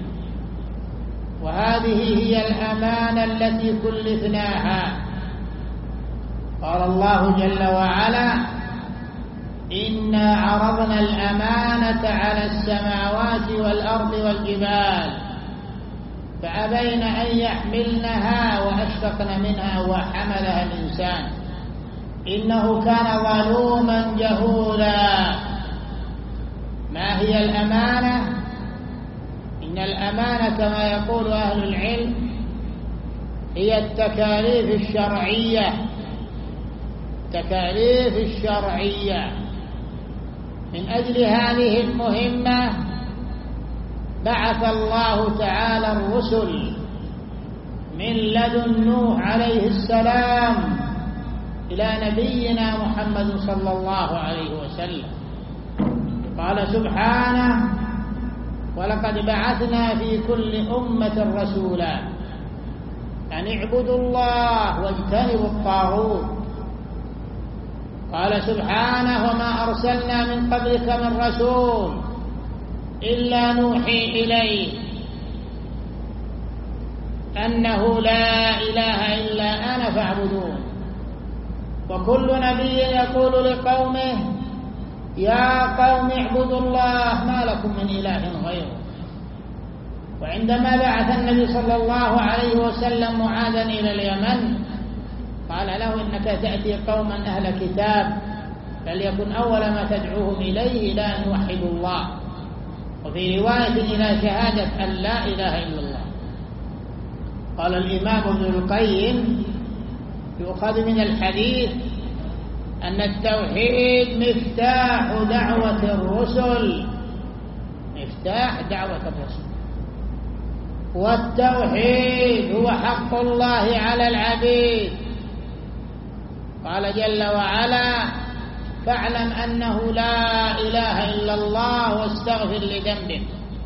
وهذه هي الأمانة التي كلفناها. قال الله جل وعلا: إنا عرضنا الأمانة على السماوات والأرض والجبال فأبين أن يحملنها وأشفقن منها وحملها الإنسان إنه كان ظلوما جهولا. ما هي الأمانة؟ إن الأمانة كما يقول أهل العلم هي التكاليف الشرعية، التكاليف الشرعية. من أجل هذه المهمة بعث الله تعالى الرسل من لدن نوح عليه السلام إلى نبينا محمد صلى الله عليه وسلم. قال سبحانه: ولقد بعثنا في كل أمة رسولا أن اعبدوا الله واجتنبوا الطاغوت. قال سبحانه: وما أرسلنا من قبلك من رسول إلا نوحي إليه أنه لا إله إلا أنا فاعبدون. وكل نبي يقول لقومه: يا قوم اعبدوا الله ما لكم من إله غيره. وعندما بعث النبي صلى الله عليه وسلم معاذا إلى اليمن قال له: إنك تأتي قوما أهل كتاب فليكن أول ما تدعوهم إليه إلى أن يوحدوا الله، وفي رواية إلى شهادة أن لا إله إلا الله. قال الإمام ابن القيم: يؤخذ من الحديث أن التوحيد مفتاح دعوة الرسل، مفتاح دعوة الرسل. والتوحيد هو حق الله على العبيد. قال جل وعلا: فاعلم أنه لا إله إلا الله واستغفر لذنبك.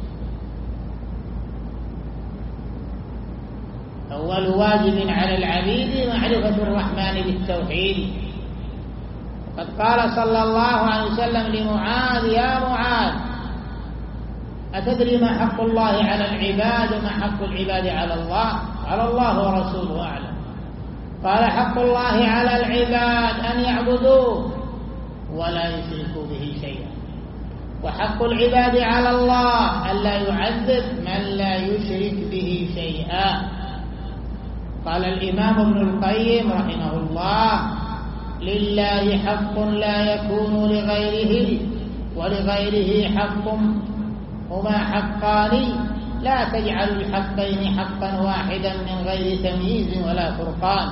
أول واجب على العبيد معرفة الرحمن بالتوحيد. قد قال صلى الله عليه وسلم لمعاذ: يا معاذ، أتدري ما حق الله على العباد وما حق العباد على الله؟ قال: الله ورسوله أعلم. قال: حق الله على العباد أن يعبدوه ولا يشركوا به شيئا، وحق العباد على الله ألا يعذب من لا يشرك به شيئا. قال الإمام ابن القيم رحمه الله: لله حق لا يكون لغيره، ولغيره حق هما حقان، لا تجعلوا الحقين حقا واحدا من غير تمييز ولا فرقان.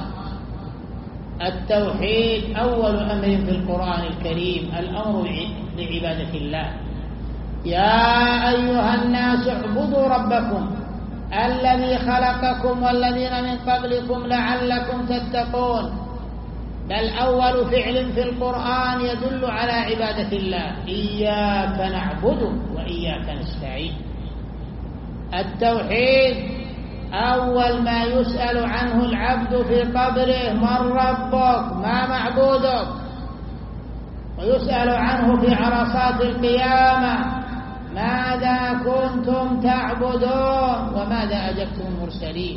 التوحيد أول أمر في القرآن الكريم، الأمر بعبادة الله. يا أيها الناس اعبدوا ربكم الذي خلقكم والذين من قبلكم لعلكم تتقون. بل أول فعل في القرآن يدل على عبادة الله: إياك نعبد وإياك نستعين. التوحيد أول ما يسأل عنه العبد في قبره: من ربك؟ ما معبودك؟ ويسأل عنه في عرصات القيامة: ماذا كنتم تعبدون وماذا أجبتم المرسلين؟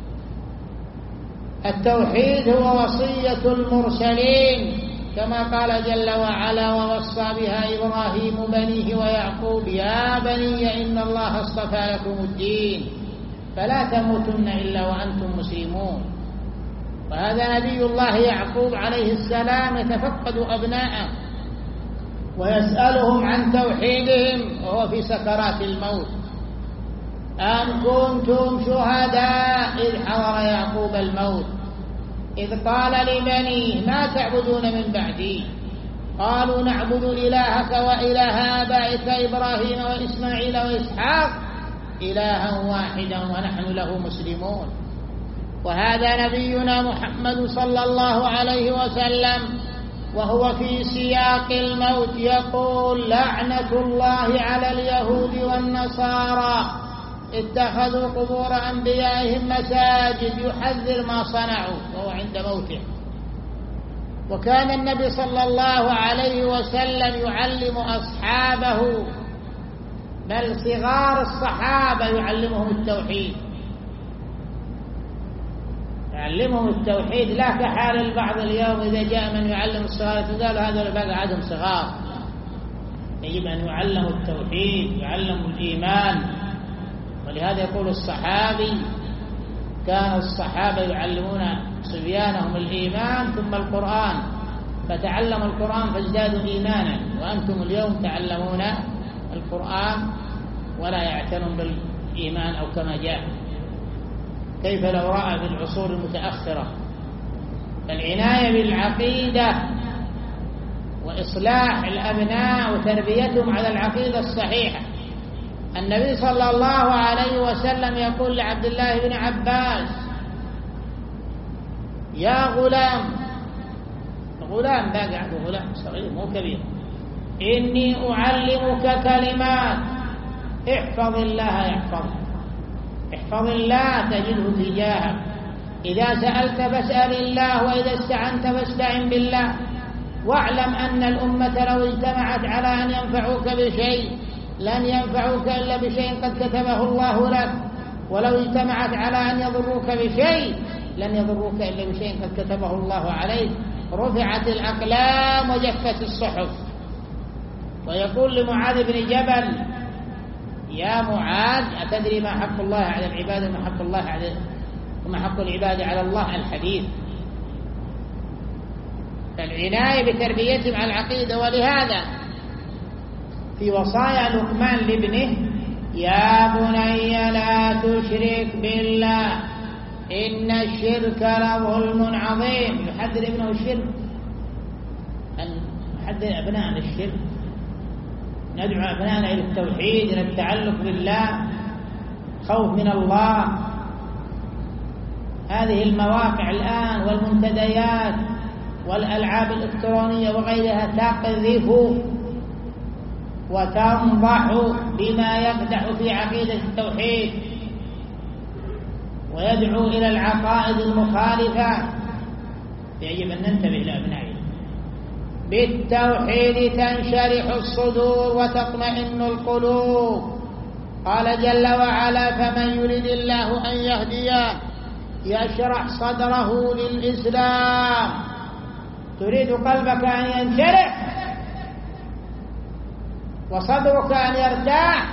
التوحيد هو وصية المرسلين، كما قال جل وعلا: ووصى بها إبراهيم بنيه ويعقوب يا بني إن الله اصطفى لكم الدين فلا تموتن إلا وأنتم مسلمون. وهذا نبي الله يعقوب عليه السلام يتفقد أبناءه ويسألهم عن توحيدهم وهو في سكرات الموت: أم كنتم شهداء إذ حضر يعقوب الموت إذ قال لبنيه ما تعبدون من بعدي؟ قالوا نعبد إلهك وإله آبائك إبراهيم وإسماعيل وإسحاق إلها واحدا ونحن له مسلمون. وهذا نبينا محمد صلى الله عليه وسلم وهو في سياق الموت يقول: لعنة الله على اليهود والنصارى اتخذوا قبور أنبيائهم مساجد، يحذر ما صنعوا وهو عند موته. وكان النبي صلى الله عليه وسلم يعلم أصحابه، بل صغار الصحابة يعلمهم التوحيد، يعلمهم التوحيد، لا كحال البعض اليوم إذا جاء من يعلم الصغار قالوا هذول بقى عندهم صغار. يجب أن يعلموا التوحيد، يعلموا الإيمان. ولهذا يقول الصحابي: كان الصحابة يعلمون صبيانهم الإيمان ثم القرآن، فتعلموا القرآن فازدادوا إيمانا، وأنتم اليوم تعلمون القرآن ولا يعتنون بالإيمان أو كما جاء. كيف لو رأى في العصور المتأخرة؟ فالعناية بالعقيدة وإصلاح الأبناء وتربيتهم على العقيدة الصحيحة. النبي صلى الله عليه وسلم يقول لعبد الله بن عباس: يا غلام، غلام باقي غلام صغير مو كبير، إني أعلمك كلمات احفظ الله يحفظك، احفظ الله تجده تجاهك، إذا سألت فاسأل الله وإذا استعنت فاستعن بالله، واعلم أن الأمة لو اجتمعت على أن ينفعوك بشيء لن ينفعوك إلا بشيء قد كتبه الله لك، ولو اجتمعت على أن يضروك بشيء لن يضروك إلا بشيء قد كتبه الله عليك. رفعت الأقلام وجفت الصحف. ويقول لمعاذ بن جبل: يا معاذ، أتدري ما حق الله على العباد وما حق العباد على الله؟ الحديث. فالعناية بتربيتهم على العقيدة. ولهذا في وصايا لقمان لابنه: يا بني لا تشرك بالله إن الشرك لظلم عظيم. يحذر ابنه الشرك، أن نحذر أبنائنا الشرك، ندعو أبنائنا إلى التوحيد، إلى التعلق بالله خوف من الله. هذه المواقع الآن والمنتديات والألعاب الإلكترونية وغيرها تقذف وتنضح بما يقدح في عقيدة التوحيد ويدعو إلى العقائد المخالفة. يجب أن ننتبه لأبنائنا. بالتوحيد تنشرح الصدور وتطمئن القلوب. قال جل وعلا: فمن يرد الله أن يهديه يشرح صدره للإسلام. تريد قلبك أن ينشرح وصدرك أن يرتاح،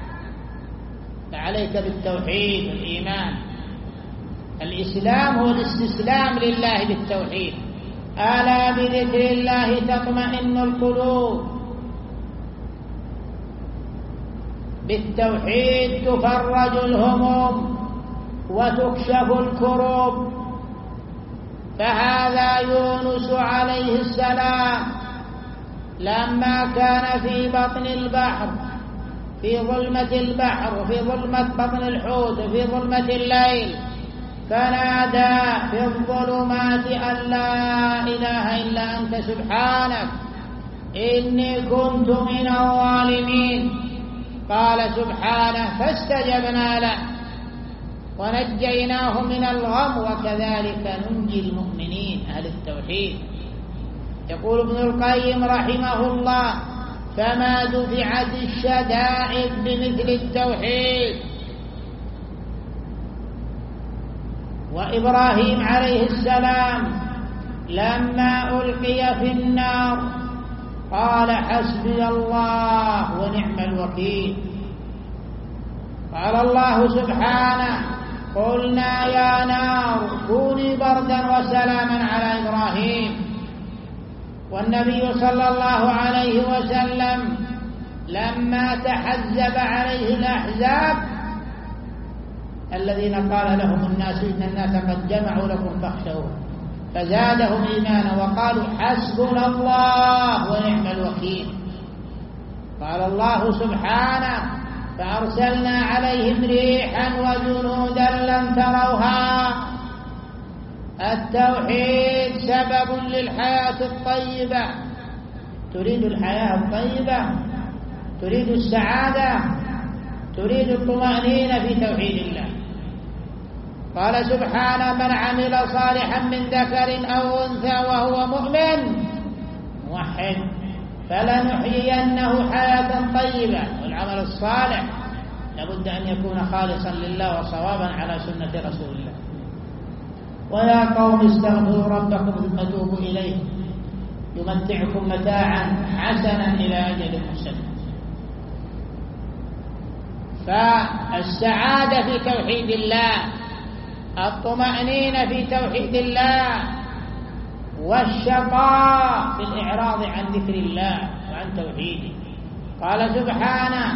فعليك بالتوحيد والإيمان. الإسلام هو الاستسلام لله بالتوحيد. ألا بذكر الله تطمئن القلوب. بالتوحيد تفرج الهموم وتكشف الكروب. فهذا يونس عليه السلام لما كان في بطن البحر، في ظلمة البحر وفي ظلمة بطن الحوت وفي ظلمة الليل، فنادى في الظلمات أن لا إله إلا أنت سبحانك إني كنت من الظالمين. قال سبحانه: فاستجبنا له ونجيناه من الغم وكذلك ننجي المؤمنين أهل التوحيد. يقول ابن القيم رحمه الله: فما دفعت الشدائد بمثل التوحيد. وإبراهيم عليه السلام لما ألقي في النار قال: حسبي الله ونعم الوكيل. قال الله سبحانه: قلنا يا نار كوني بردا وسلاما على إبراهيم. والنبي صلى الله عليه وسلم لما تحزب عليه الأحزاب الذين قال لهم الناس إن الناس قد جمعوا لكم فاخشوهم فزادهم إيمانا وقالوا حسبنا الله ونعم الوكيل. قال الله سبحانه: فأرسلنا عليهم ريحا وجنودا لم تروها. التوحيد سبب للحياة الطيبة. تريد الحياة الطيبة، تريد السعادة، تريد الطمأنينة في توحيد الله. قال سبحانه: من عمل صالحا من ذكر أو أنثى وهو مؤمن موحد فلنحيينه حياة طيبة. والعمل الصالح لابد أن يكون خالصا لله وصوابا على سنة رسول الله. ويا قوم استغفروا ربكم ثم توبوا إليه يمتعكم متاعا حسنا إلى أجل مسمى. فالسعادة في توحيد الله، الطمأنينة في توحيد الله، والشقاء في الإعراض عن ذكر الله وعن توحيده. قال سبحانه: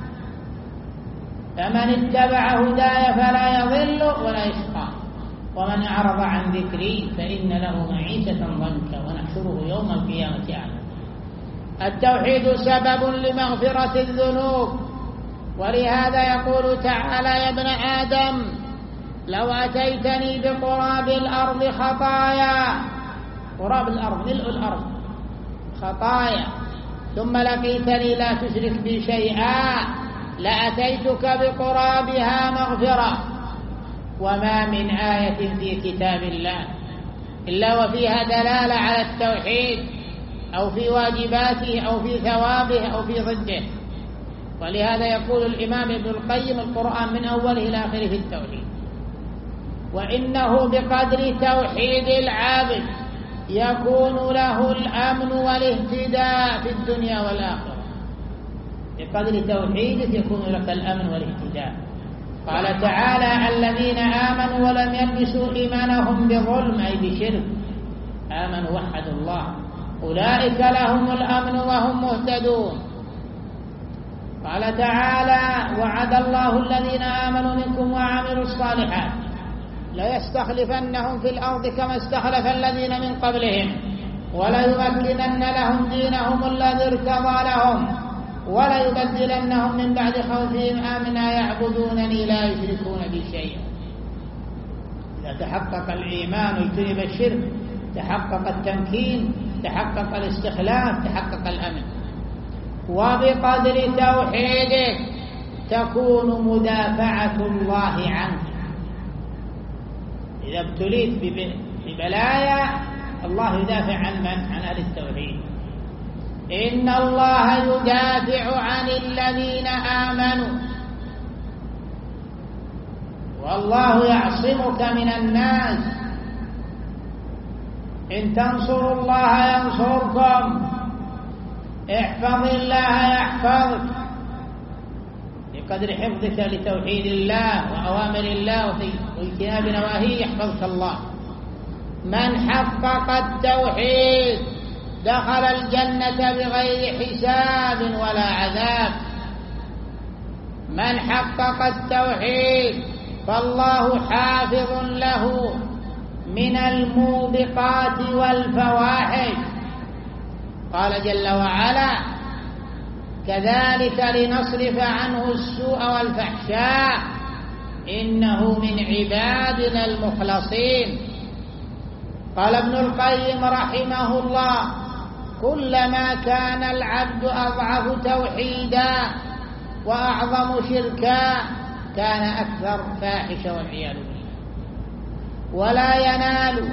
فمن اتبع هداي فلا يضل ولا يشقى ومن أعرض عن ذكري فإن له معيشة ضنكا ونحشره يوم القيامة أعمى. التوحيد سبب لمغفرة الذنوب. ولهذا يقول تعالى: يا ابن آدم لو أتيتني بقراب الأرض خطايا، قراب الأرض ملء الأرض خطايا، ثم لقيتني لا تشرك بي شيئا لأتيتك بقرابها مغفرة. وما من آية في كتاب الله إلا وفيها دلالة على التوحيد أو في واجباته أو في ثوابه أو في ضده. ولهذا يقول الإمام ابن القيم: القرآن من أوله إلى آخره في التوحيد. وإنه بقدر توحيد العابد يكون له الأمن والاهتداء في الدنيا والآخرة. بقدر توحيدك يكون لك الأمن والاهتداء. قال تعالى: الذين آمنوا ولم يلبسوا إيمانهم بظلم أي بشرك آمنوا وحدوا الله أولئك لهم الأمن وهم مهتدون. قال تعالى: وعد الله الذين آمنوا منكم وعملوا الصالحات ليستخلفنهم في الأرض كما استخلف الذين من قبلهم وليمكنن لهم دينهم الذي ارتضى لهم ولا يبدلنهم من بعد خوفهم آمنا يعبدونني لا يشركون بي شيئا. إذا تحقق الإيمان واجتنب الشرك تحقق التمكين، تحقق الاستخلاف، تحقق الأمن. وبقدر توحيدك تكون مدافعة الله عنك. إذا ابتليت ببلايا الله يدافع عن من؟ عن أهل التوحيد. إن الله يدافع عن الذين آمنوا والله يعصمك من الناس. إن تنصروا الله ينصركم، احفظ الله يحفظك. بقدر حفظك لتوحيد الله وأوامر الله واجتناب نواهيه يحفظك الله. من حقق التوحيد دخل الجنة بغير حساب ولا عذاب. من حقق التوحيد فالله حافظ له من الموبقات والفواحش. قال جل وعلا: كذلك لنصرف عنه السوء والفحشاء إنه من عبادنا المخلصين. قال ابن القيم رحمه الله: كلما كان العبد أضعف توحيدا وأعظم شركا كان أكثر فاحشة والعياذ بالله. ولا ينال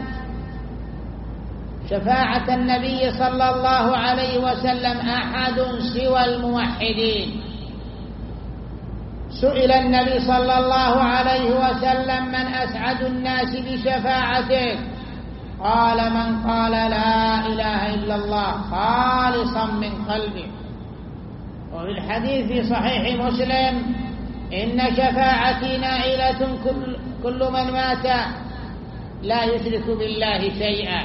شفاعة النبي صلى الله عليه وسلم أحد سوى الموحدين. سئل النبي صلى الله عليه وسلم: من أسعد الناس بشفاعتك؟ قال: من قال لا إله إلا الله خالصا من قلبه. وفي الحديث في صحيح مسلم: إن شفاعتي نائلة كل من مات لا يشرك بالله شيئا.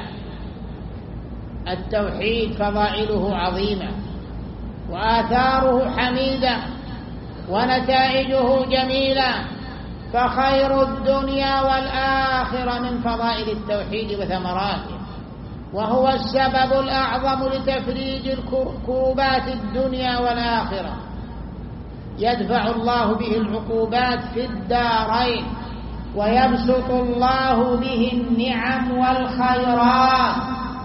التوحيد فضائله عظيمة وآثاره حميدة ونتائجه جميلة، فخير الدنيا والآخرة من فضائل التوحيد وثمراته، وهو السبب الأعظم لتفريج كروبات الدنيا والآخرة. يدفع الله به العقوبات في الدارين، ويبسط الله به النعم والخيرات.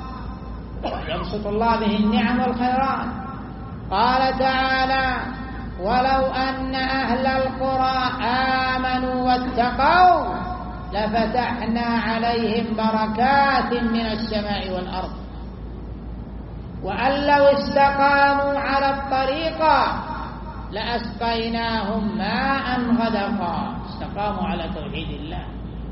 يبسط الله به النعم والخيرات. قال تعالى: ولو أن أهل القرى آمنوا واتقوا لفتحنا عليهم بركات من السماء والأرض وأن لو استقاموا على الطريقة لأسقيناهم ماء غدقا. استقاموا على توحيد الله.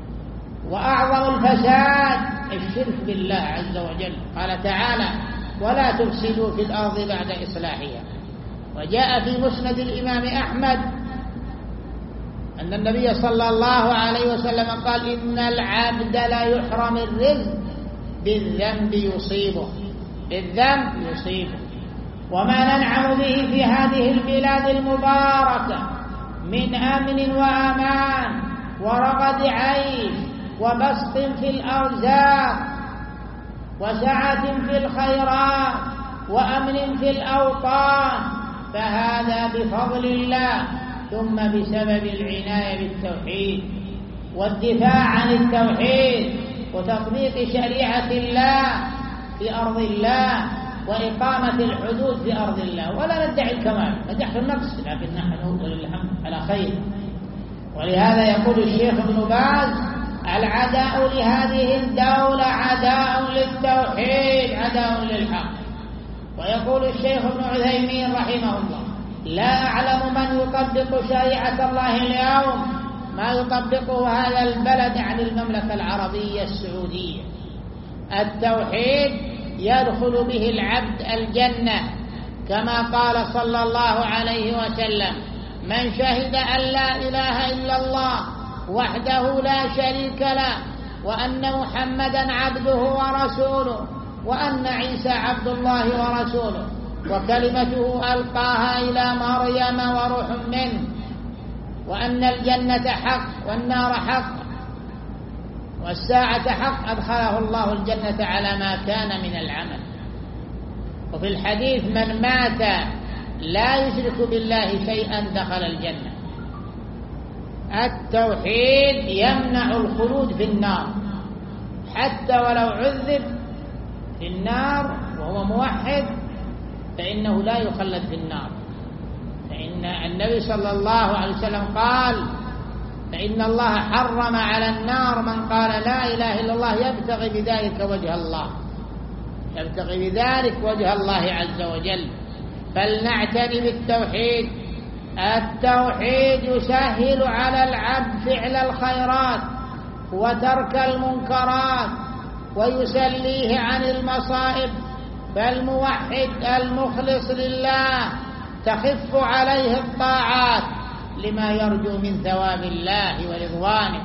وأعظم الفساد الشرك بالله عز وجل. قال تعالى: ولا تفسدوا في الأرض بعد إصلاحها. وجاء في مسند الإمام أحمد أن النبي صلى الله عليه وسلم قال: إن العبد لا يحرم الرزق بالذنب يصيبه. بالذنب يصيبه. وما ننعم به في هذه البلاد المباركة من أمن وأمان ورغد عيش وبسط في الأرزاق وسعة في الخيرات وأمن في الأوطان، فهذا بفضل الله ثم بسبب العناية بالتوحيد والدفاع عن التوحيد وتطبيق شريعة الله في أرض الله وإقامة الحدود في أرض الله. ولا ندعي الكمال، ندعي النقص، لكن نحن ولله الحمد على خير. ولهذا يقول الشيخ ابن باز: العداء لهذه الدولة عداء للتوحيد، عداء للحق. ويقول الشيخ ابن عثيمين رحمه الله: لا أعلم من يطبق شريعة الله اليوم ما يطبقه هذا البلد عن المملكة العربية السعودية. التوحيد يدخل به العبد الجنة، كما قال صلى الله عليه وسلم: من شهد أن لا إله إلا الله وحده لا شريك له وأن محمدا عبده ورسوله وأن عيسى عبد الله ورسوله وكلمته ألقاها إلى مريم وروح منه وأن الجنة حق والنار حق والساعة حق أدخله الله الجنة على ما كان من العمل. وفي الحديث: من مات لا يشرك بالله شيئا دخل الجنة. التوحيد يمنع الخلود في النار، حتى ولو عذب في النار وهو موحد فإنه لا يخلد في النار، فإن النبي صلى الله عليه وسلم قال: فإن الله حرم على النار من قال لا إله إلا الله يبتغي بذلك وجه الله، يبتغي بذلك وجه الله عز وجل. فلنعتني بالتوحيد. التوحيد يسهل على العبد فعل الخيرات وترك المنكرات ويسليه عن المصائب، فالموحد المخلص لله تخف عليه الطاعات لما يرجو من ثواب الله ورضوانه،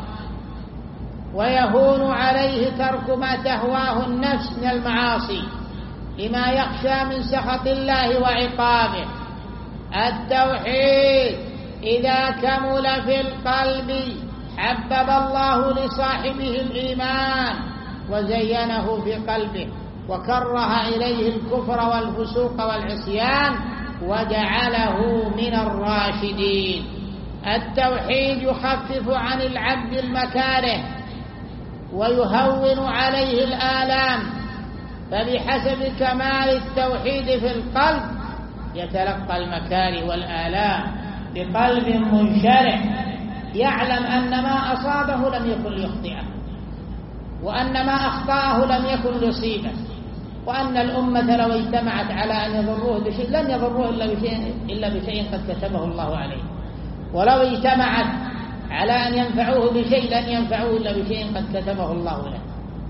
ويهون عليه ترك ما تهواه النفس من المعاصي لما يخشى من سخط الله وعقابه. التوحيد إذا كمل في القلب حبب الله لصاحبه الإيمان وزينه في قلبه، وكره إليه الكفر والفسوق والعصيان وجعله من الراشدين. التوحيد يخفف عن العبد المكاره ويهون عليه الآلام، فبحسب كمال التوحيد في القلب يتلقى المكاره والآلام بقلب منشرح، يعلم أن ما أصابه لم يكن ليخطئه، وأن ما أخطأه لم يكن ليصيبه، وأن الأمة لو اجتمعت على أن يضروه بشيء لن يضروه إلا بشيء قد كتبه الله عليه، ولو اجتمعت على أن ينفعوه بشيء لن ينفعوه إلا بشيء قد كتبه الله له،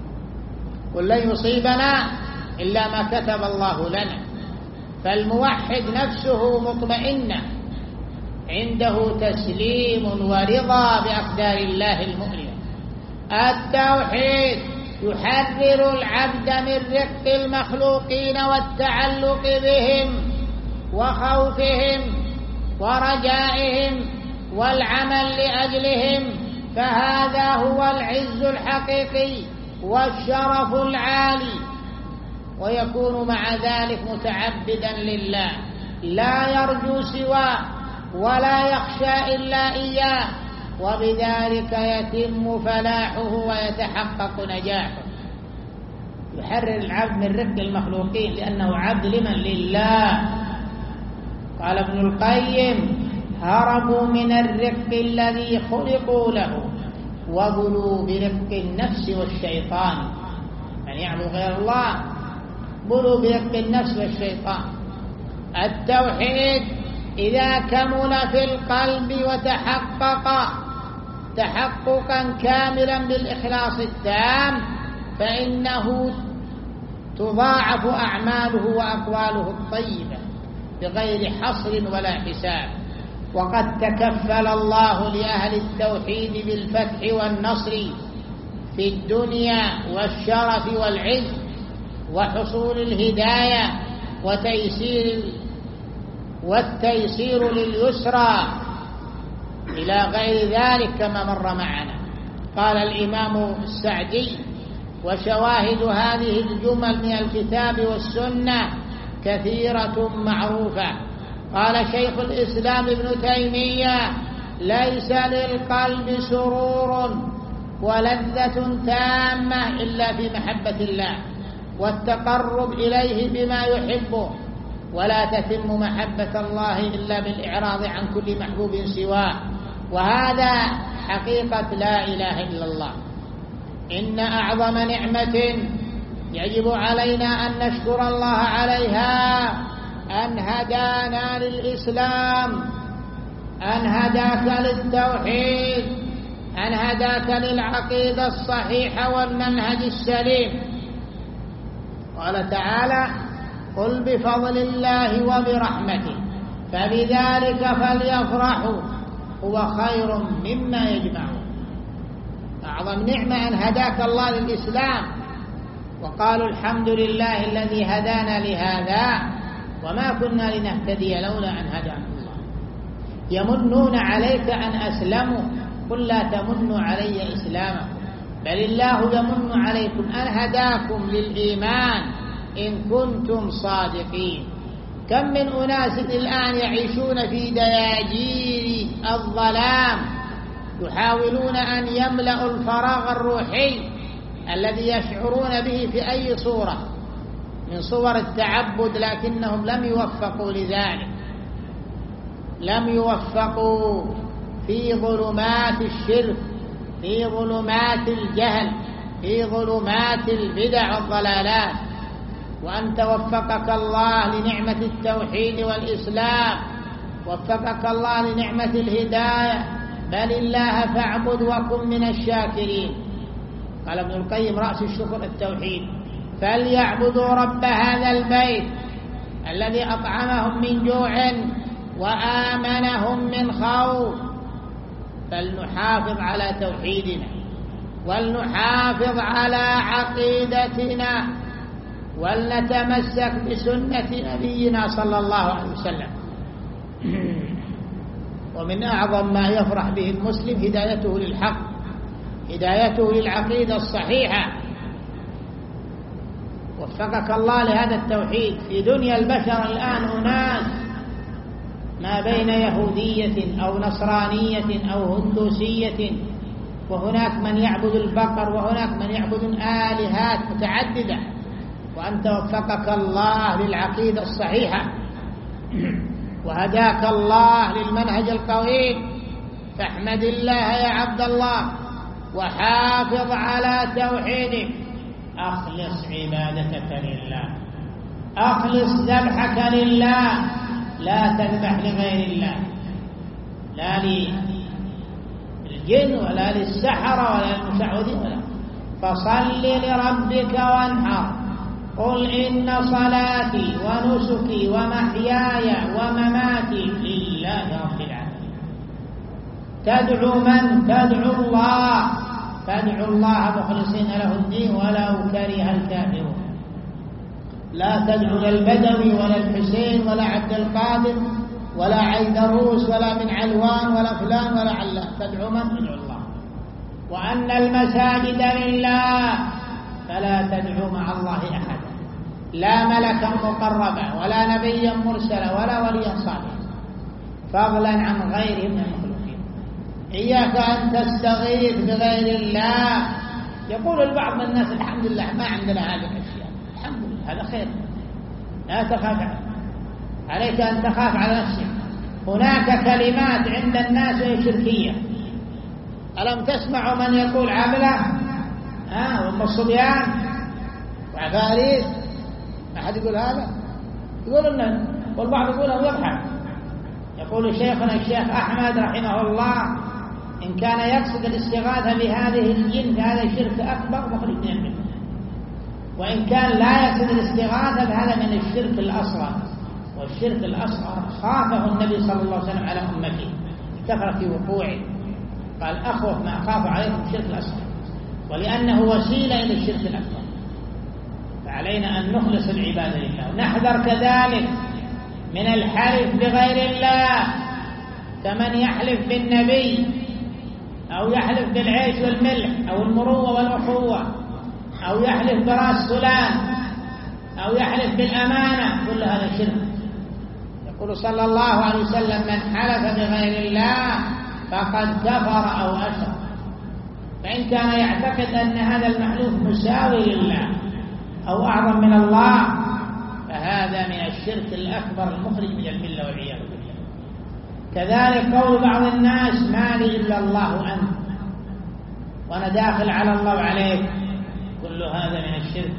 ولن يصيبنا إلا ما كتب الله لنا. فالموحد نفسه مطمئنة، عنده تسليم ورضا بأقدار الله المؤلمة. التوحيد يحرر العبد من رق المخلوقين والتعلق بهم وخوفهم ورجائهم والعمل لأجلهم، فهذا هو العز الحقيقي والشرف العالي، ويكون مع ذلك متعبدا لله لا يرجو سواه ولا يخشى إلا إياه، وبذلك يتم فلاحه ويتحقق نجاحه. يحرر العبد من رق المخلوقين لأنه عبد لمن؟ لله. قال ابن القيم: هربوا من الرق الذي خلقوا له وبلوا برق النفس والشيطان، يعني يعبدوا غير الله بلوا برق النفس والشيطان. التوحيد إذا كمل في القلب وتحقق تحققا كاملا بالإخلاص التام فإنه تضاعف أعماله وأقواله الطيبة بغير حصر ولا حساب. وقد تكفل الله لأهل التوحيد بالفتح والنصر في الدنيا والشرف والعز وحصول الهداية والتيسير لليسرى إلى غير ذلك كما مر معنا. قال الإمام السعدي: وشواهد هذه الجمل من الكتاب والسنة كثيرة معروفة. قال شيخ الإسلام ابن تيمية: ليس للقلب سرور ولذة تامة إلا في محبة الله والتقرب إليه بما يحبه، ولا تتم محبة الله إلا بالإعراض عن كل محبوب سواه، وهذا حقيقة لا إله إلا الله. إن أعظم نعمة يجب علينا أن نشكر الله عليها أن هدانا للإسلام، أن هداك للتوحيد، أن هداك للعقيدة الصحيحة والمنهج السليم. قال تعالى: قل بفضل الله وبرحمته فبذلك فليفرحوا هو خير مما يجمعون. أعظم نعمة أن هداك الله للإسلام، وقالوا الحمد لله الذي هدانا لهذا وما كنا لنهتدي لولا أن هدانا الله. يمنون عليك أن أسلموا، قل لا تمنوا علي إسلامكم بل الله يمن عليكم أن هداكم للإيمان إن كنتم صادقين. كم من أناس الآن يعيشون في دياجير الظلام يحاولون أن يملأوا الفراغ الروحي الذي يشعرون به في أي صورة من صور التعبد، لكنهم لم يوفقوا لذلك، لم يوفقوا في ظلمات الشرك، في ظلمات الجهل، في ظلمات البدع والضلالات. وأنت وفقك الله لنعمة التوحيد والإسلام، وفقك الله لنعمة الهداية، بل الله فاعبد وكن من الشاكرين. قال ابن القيم: رأس الشكر التوحيد. فليعبدوا رب هذا البيت الذي أطعمهم من جوع وآمنهم من خوف. فلنحافظ على توحيدنا، ولنحافظ على عقيدتنا، ولنتمسك بسنة نبينا صلى الله عليه وسلم. ومن أعظم ما يفرح به المسلم هدايته للحق، هدايته للعقيدة الصحيحة. وفقك الله لهذا التوحيد. في دنيا البشر الآن أناس ما بين يهودية أو نصرانية أو هندوسية، وهناك من يعبد البقر، وهناك من يعبد آلهات متعددة، وأنت وفقك الله للعقيدة الصحيحة وهداك الله للمنهج القويم، فاحمد الله يا عبد الله وحافظ على توحيدك. أخلص عبادتك لله، أخلص ذبحك لله، لا تذبح لغير الله، لا للجن ولا للسحرة ولا للمشعوذين ولا. فصل لربك وانحر. قل إن صلاتي ونسكي ومحياي ومماتي لله رب العالمين. تدعو من؟ تدعو الله، فادعوا الله مخلصين له الدين ولو كره الكافرون. لا تدعو للبدوي ولا الحسين ولا عبد القادر ولا عيدروس ولا من علوان ولا فلان ولا علان. تدعو من؟ تدعو الله. وأن المساجد لله فلا تدعو مع الله أحدا، لا ملكا مقربا ولا نبيا مرسلا ولا وليا صالحا، فضلا عن غيره من المخلوقين. إياك أن تستغيث بغير الله. يقول البعض من الناس: الحمد لله ما عندنا هذه الأشياء. الحمد لله، هذا خير، لا تخاف عليك أن تخاف على نفسك. هناك كلمات عند الناس وهي شركية. ألم تسمعوا من يقول عبلة وأم الصبيان وعفاريت؟ ما حد يقول هذا؟ يقول إنه، والبعض يقول أنه يضحك. يقول شيخنا الشيخ أحمد رحمه الله: إن كان يقصد الاستغاثة بهذه الجن فهذا شرك أكبر مخرج من الملة، وإن كان لا يقصد الاستغاثة فهذا من الشرك الأصغر. والشرك الأصغر خافه النبي صلى الله عليه وسلم على أمته، افتخر في وقوعه، قال: أخوف ما أخاف عليكم الشرك الأصغر، ولأنه وسيلة إلى الشرك الأكبر. فعلينا أن نخلص العبادة لله. نحذر كذلك من الحلف بغير الله، كمن يحلف بالنبي أو يحلف بالعيش والملح أو المروة والأخوة أو يحلف براس فلان أو يحلف بالأمانة، كل هذا شرك. يقول صلى الله عليه وسلم: من حلف بغير الله فقد كفر أو أشرك. فإن كان يعتقد أن هذا المحلوف مساوي لله أو أعظم من الله فهذا من الشرك الأكبر المخرج من الملة والعياذ بالله. كذلك قول بعض الناس: ما لي إلا الله أنت، وأنا داخل على الله وعليك، كل هذا من الشرك.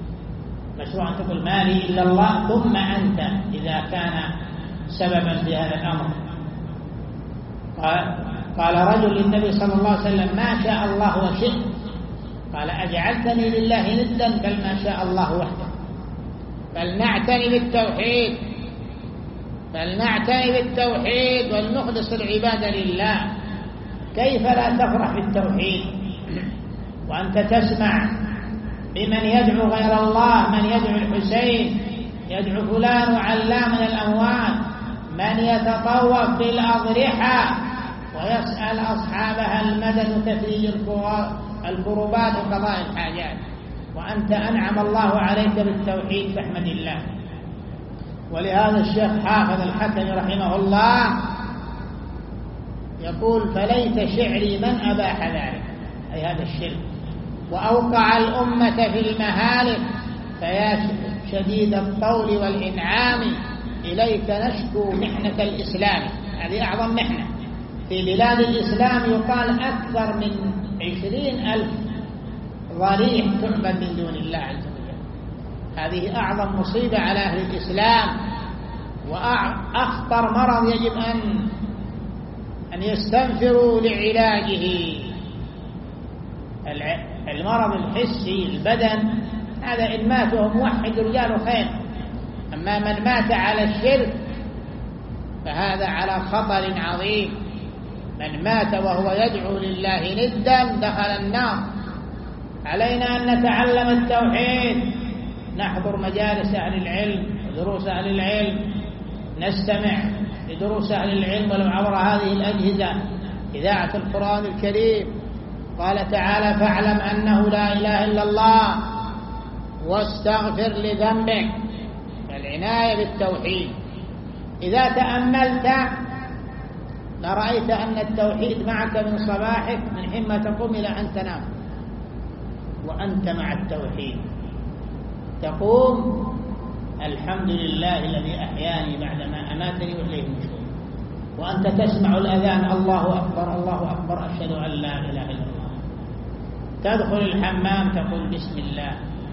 مشروع أن تقول ما لي إلا الله ثم أنت إذا كان سببا في هذا الأمر. قال رجل للنبي صلى الله عليه وسلم: ما شاء الله وشئت. قال: أجعلتني لله ندا؟ بل ما شاء الله وحده. فلنعتني بالتوحيد، فلنعتني بالتوحيد ولنخلص العبادة لله. كيف لا تفرح بالتوحيد وأنت تسمع بمن يدعو غير الله، من يدعو الحسين، يدعو فلان وعلان من الأموات، من يتطوف بالأضرحة ويسأل أصحابها المدد وتفريج الكربات وقضاء الحاجات، وأنت أنعم الله عليك بالتوحيد فاحمد الله. ولهذا الشيخ حافظ الحكمي رحمه الله يقول: فليت شعري من أباح ذلك، أي هذا الشرك، وأوقع الأمة في المهالك، فيا شديد الطول والإنعام إليك نشكو محنة الإسلام. هذه أعظم محنة في بلاد الإسلام، يقال أكثر من 20,000 ضريح تعبد من دون الله عز وجل. هذه أعظم مصيبة على أهل الإسلام، وأخطر مرض يجب أن يستنفروا لعلاجه. المرض الحسي البدن هذا إن مات وهو موحد رجال خير، أما من مات على الشرك فهذا على خطر عظيم. من مات وهو يدعو لله ندا دخل النار. علينا أن نتعلم التوحيد، نحضر مجالس أهل العلم ودروس أهل العلم، نستمع لدروس أهل العلم ولو عبر هذه الأجهزة، إذاعة القرآن الكريم. قال تعالى: فاعلم أنه لا إله إلا الله واستغفر لذنبك. العناية بالتوحيد. إذا تأملت لرأيت أن التوحيد معك من صباحك، من حين ما تقوم إلى أن تنام وأنت مع التوحيد. تقوم: الحمد لله الذي أحياني بعدما أماتني وإليه النشور. وأنت تسمع الأذان: الله أكبر الله أكبر، أشهد أن لا إله إلا الله. تدخل الحمام تقول: بسم الله،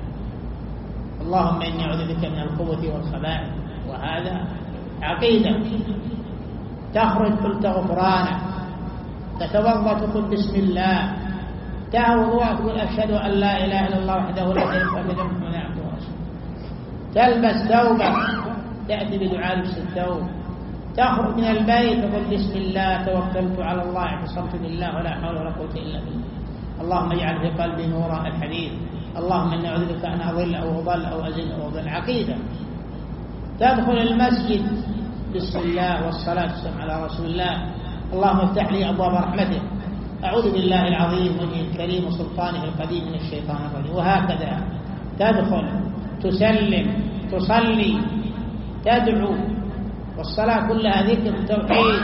اللهم إني أعوذ بك من الخبث والخبائث. وهذا عقيدة. تخرج قلت غفرانك، تتوضأ تقول بسم الله، تهوض تقول أشهد أن لا إله إلا الله وحده لا شريك له له الملك وله الحمد. تلبس ثوبك تأتي بدعاء لبس الثوب. تخرج من البيت تقول بسم الله توكلت على الله اعتصمت بالله ولا حول ولا قوة إلا بالله. اللهم اجعل في قلبي نورا. الحديث: اللهم إني أعوذ بك أن أضل أو أضل أو أزل أو أضل. عقيدة. تدخل المسجد: بسم الله والصلاة والسلام على رسول الله. اللهم افتح لي أبواب رحمتك، أعوذ بالله العظيم وجهه الكريم وسلطانه القديم من الشيطان الرجيم. وهكذا تدخل تسلم تصلي تدعو، والصلاة كلها ذكر توحيد.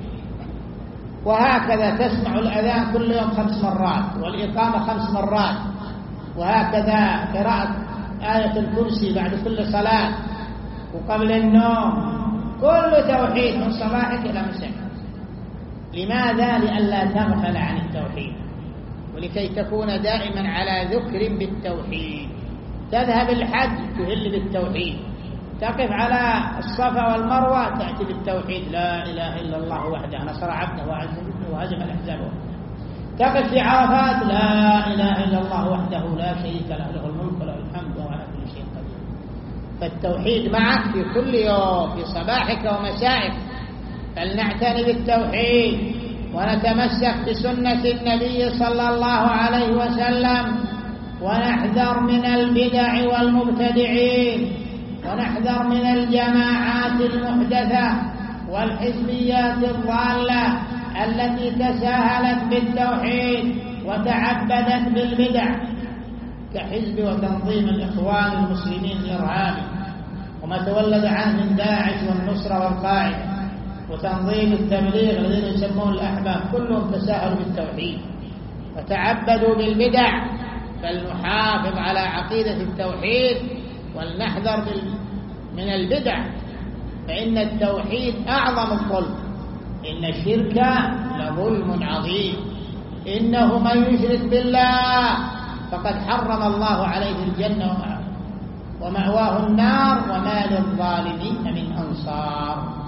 وهكذا تسمع الأذان كل يوم 5 مرات، والإقامة 5 مرات، وهكذا قراءة آية الكرسي بعد كل صلاة وقبل النوم. كل توحيد من صباحك إلى مساء. لماذا؟ لئلا تغفل عن التوحيد، ولكي تكون دائما على ذكر بالتوحيد. تذهب الحج تهل بالتوحيد، تقف على الصفا والمروة تأتي بالتوحيد: لا إله إلا الله وحده نصر عبده وعز جنده وهزم الأحزاب. تقف في عرفات: لا إله إلا الله وحده لا شريك له له الملك وله الحمد وهو على كل شيء قدير. فالتوحيد معك في كل يوم في صباحك ومسائك. فلنعتني بالتوحيد ونتمسك بسنة النبي صلى الله عليه وسلم، ونحذر من البدع والمبتدعين، ونحذر من الجماعات المحدثة والحزبيات الضالة التي تساهلت بالتوحيد وتعبدت بالبدع، كحزب وتنظيم الإخوان المسلمين الإرهابي وما تولد عنه من داعش والنصرة والقاعدة وتنظيم التبليغ الذين يسمون الأحباب. كلهم تساهلوا بالتوحيد وتعبدوا بالبدع. فلنحافظ على عقيدة التوحيد ولنحذر من البدع، فإن التوحيد أعظم الظلم. إن الشرك لظلم عظيم. إنه من يشرك بالله فقد حرم الله عليه الجنة ومأواه النار وما للظالمين من أنصار.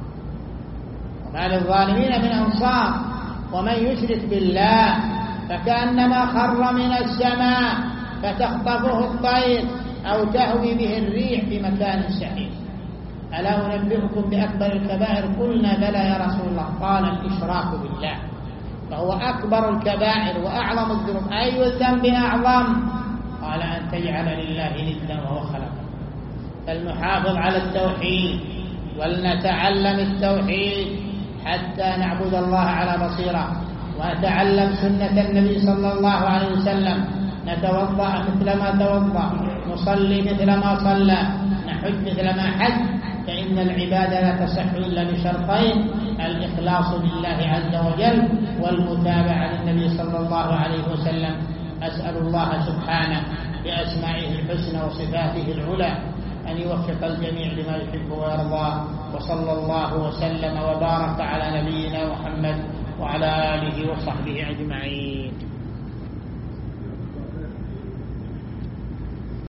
ومن يشرك بالله فكأنما خر من السماء فتخطفه الطير أو تهوي به الريح بمكان سحيق. ألا أنبئكم بأكبر الكبائر؟ قلنا بلى يا رسول الله. قال: الإشراك بالله، فهو أكبر الكبائر وأعظم الذنوب. أي الذنب أعظم؟ قال: أن تجعل لله ندا وهو خلقه. فلنحافظ على التوحيد ولنتعلم التوحيد حتى نعبد الله على بصيرة، ونتعلم سنة النبي صلى الله عليه وسلم. نتوضأ مثل ما توضأ، نصلي مثل ما صلى، نحج مثل ما حج، فإن العبادة لا تصح إلا بشرطين: الإخلاص لله عز وجل والمتابعة للنبي صلى الله عليه وسلم. أسأل الله سبحانه بأسمائه الحسنى وصفاته العلى أن يوفق الجميع لما يحب ويرضى، وصلى الله وسلم وبارك على نبينا محمد وعلى آله وصحبه أجمعين.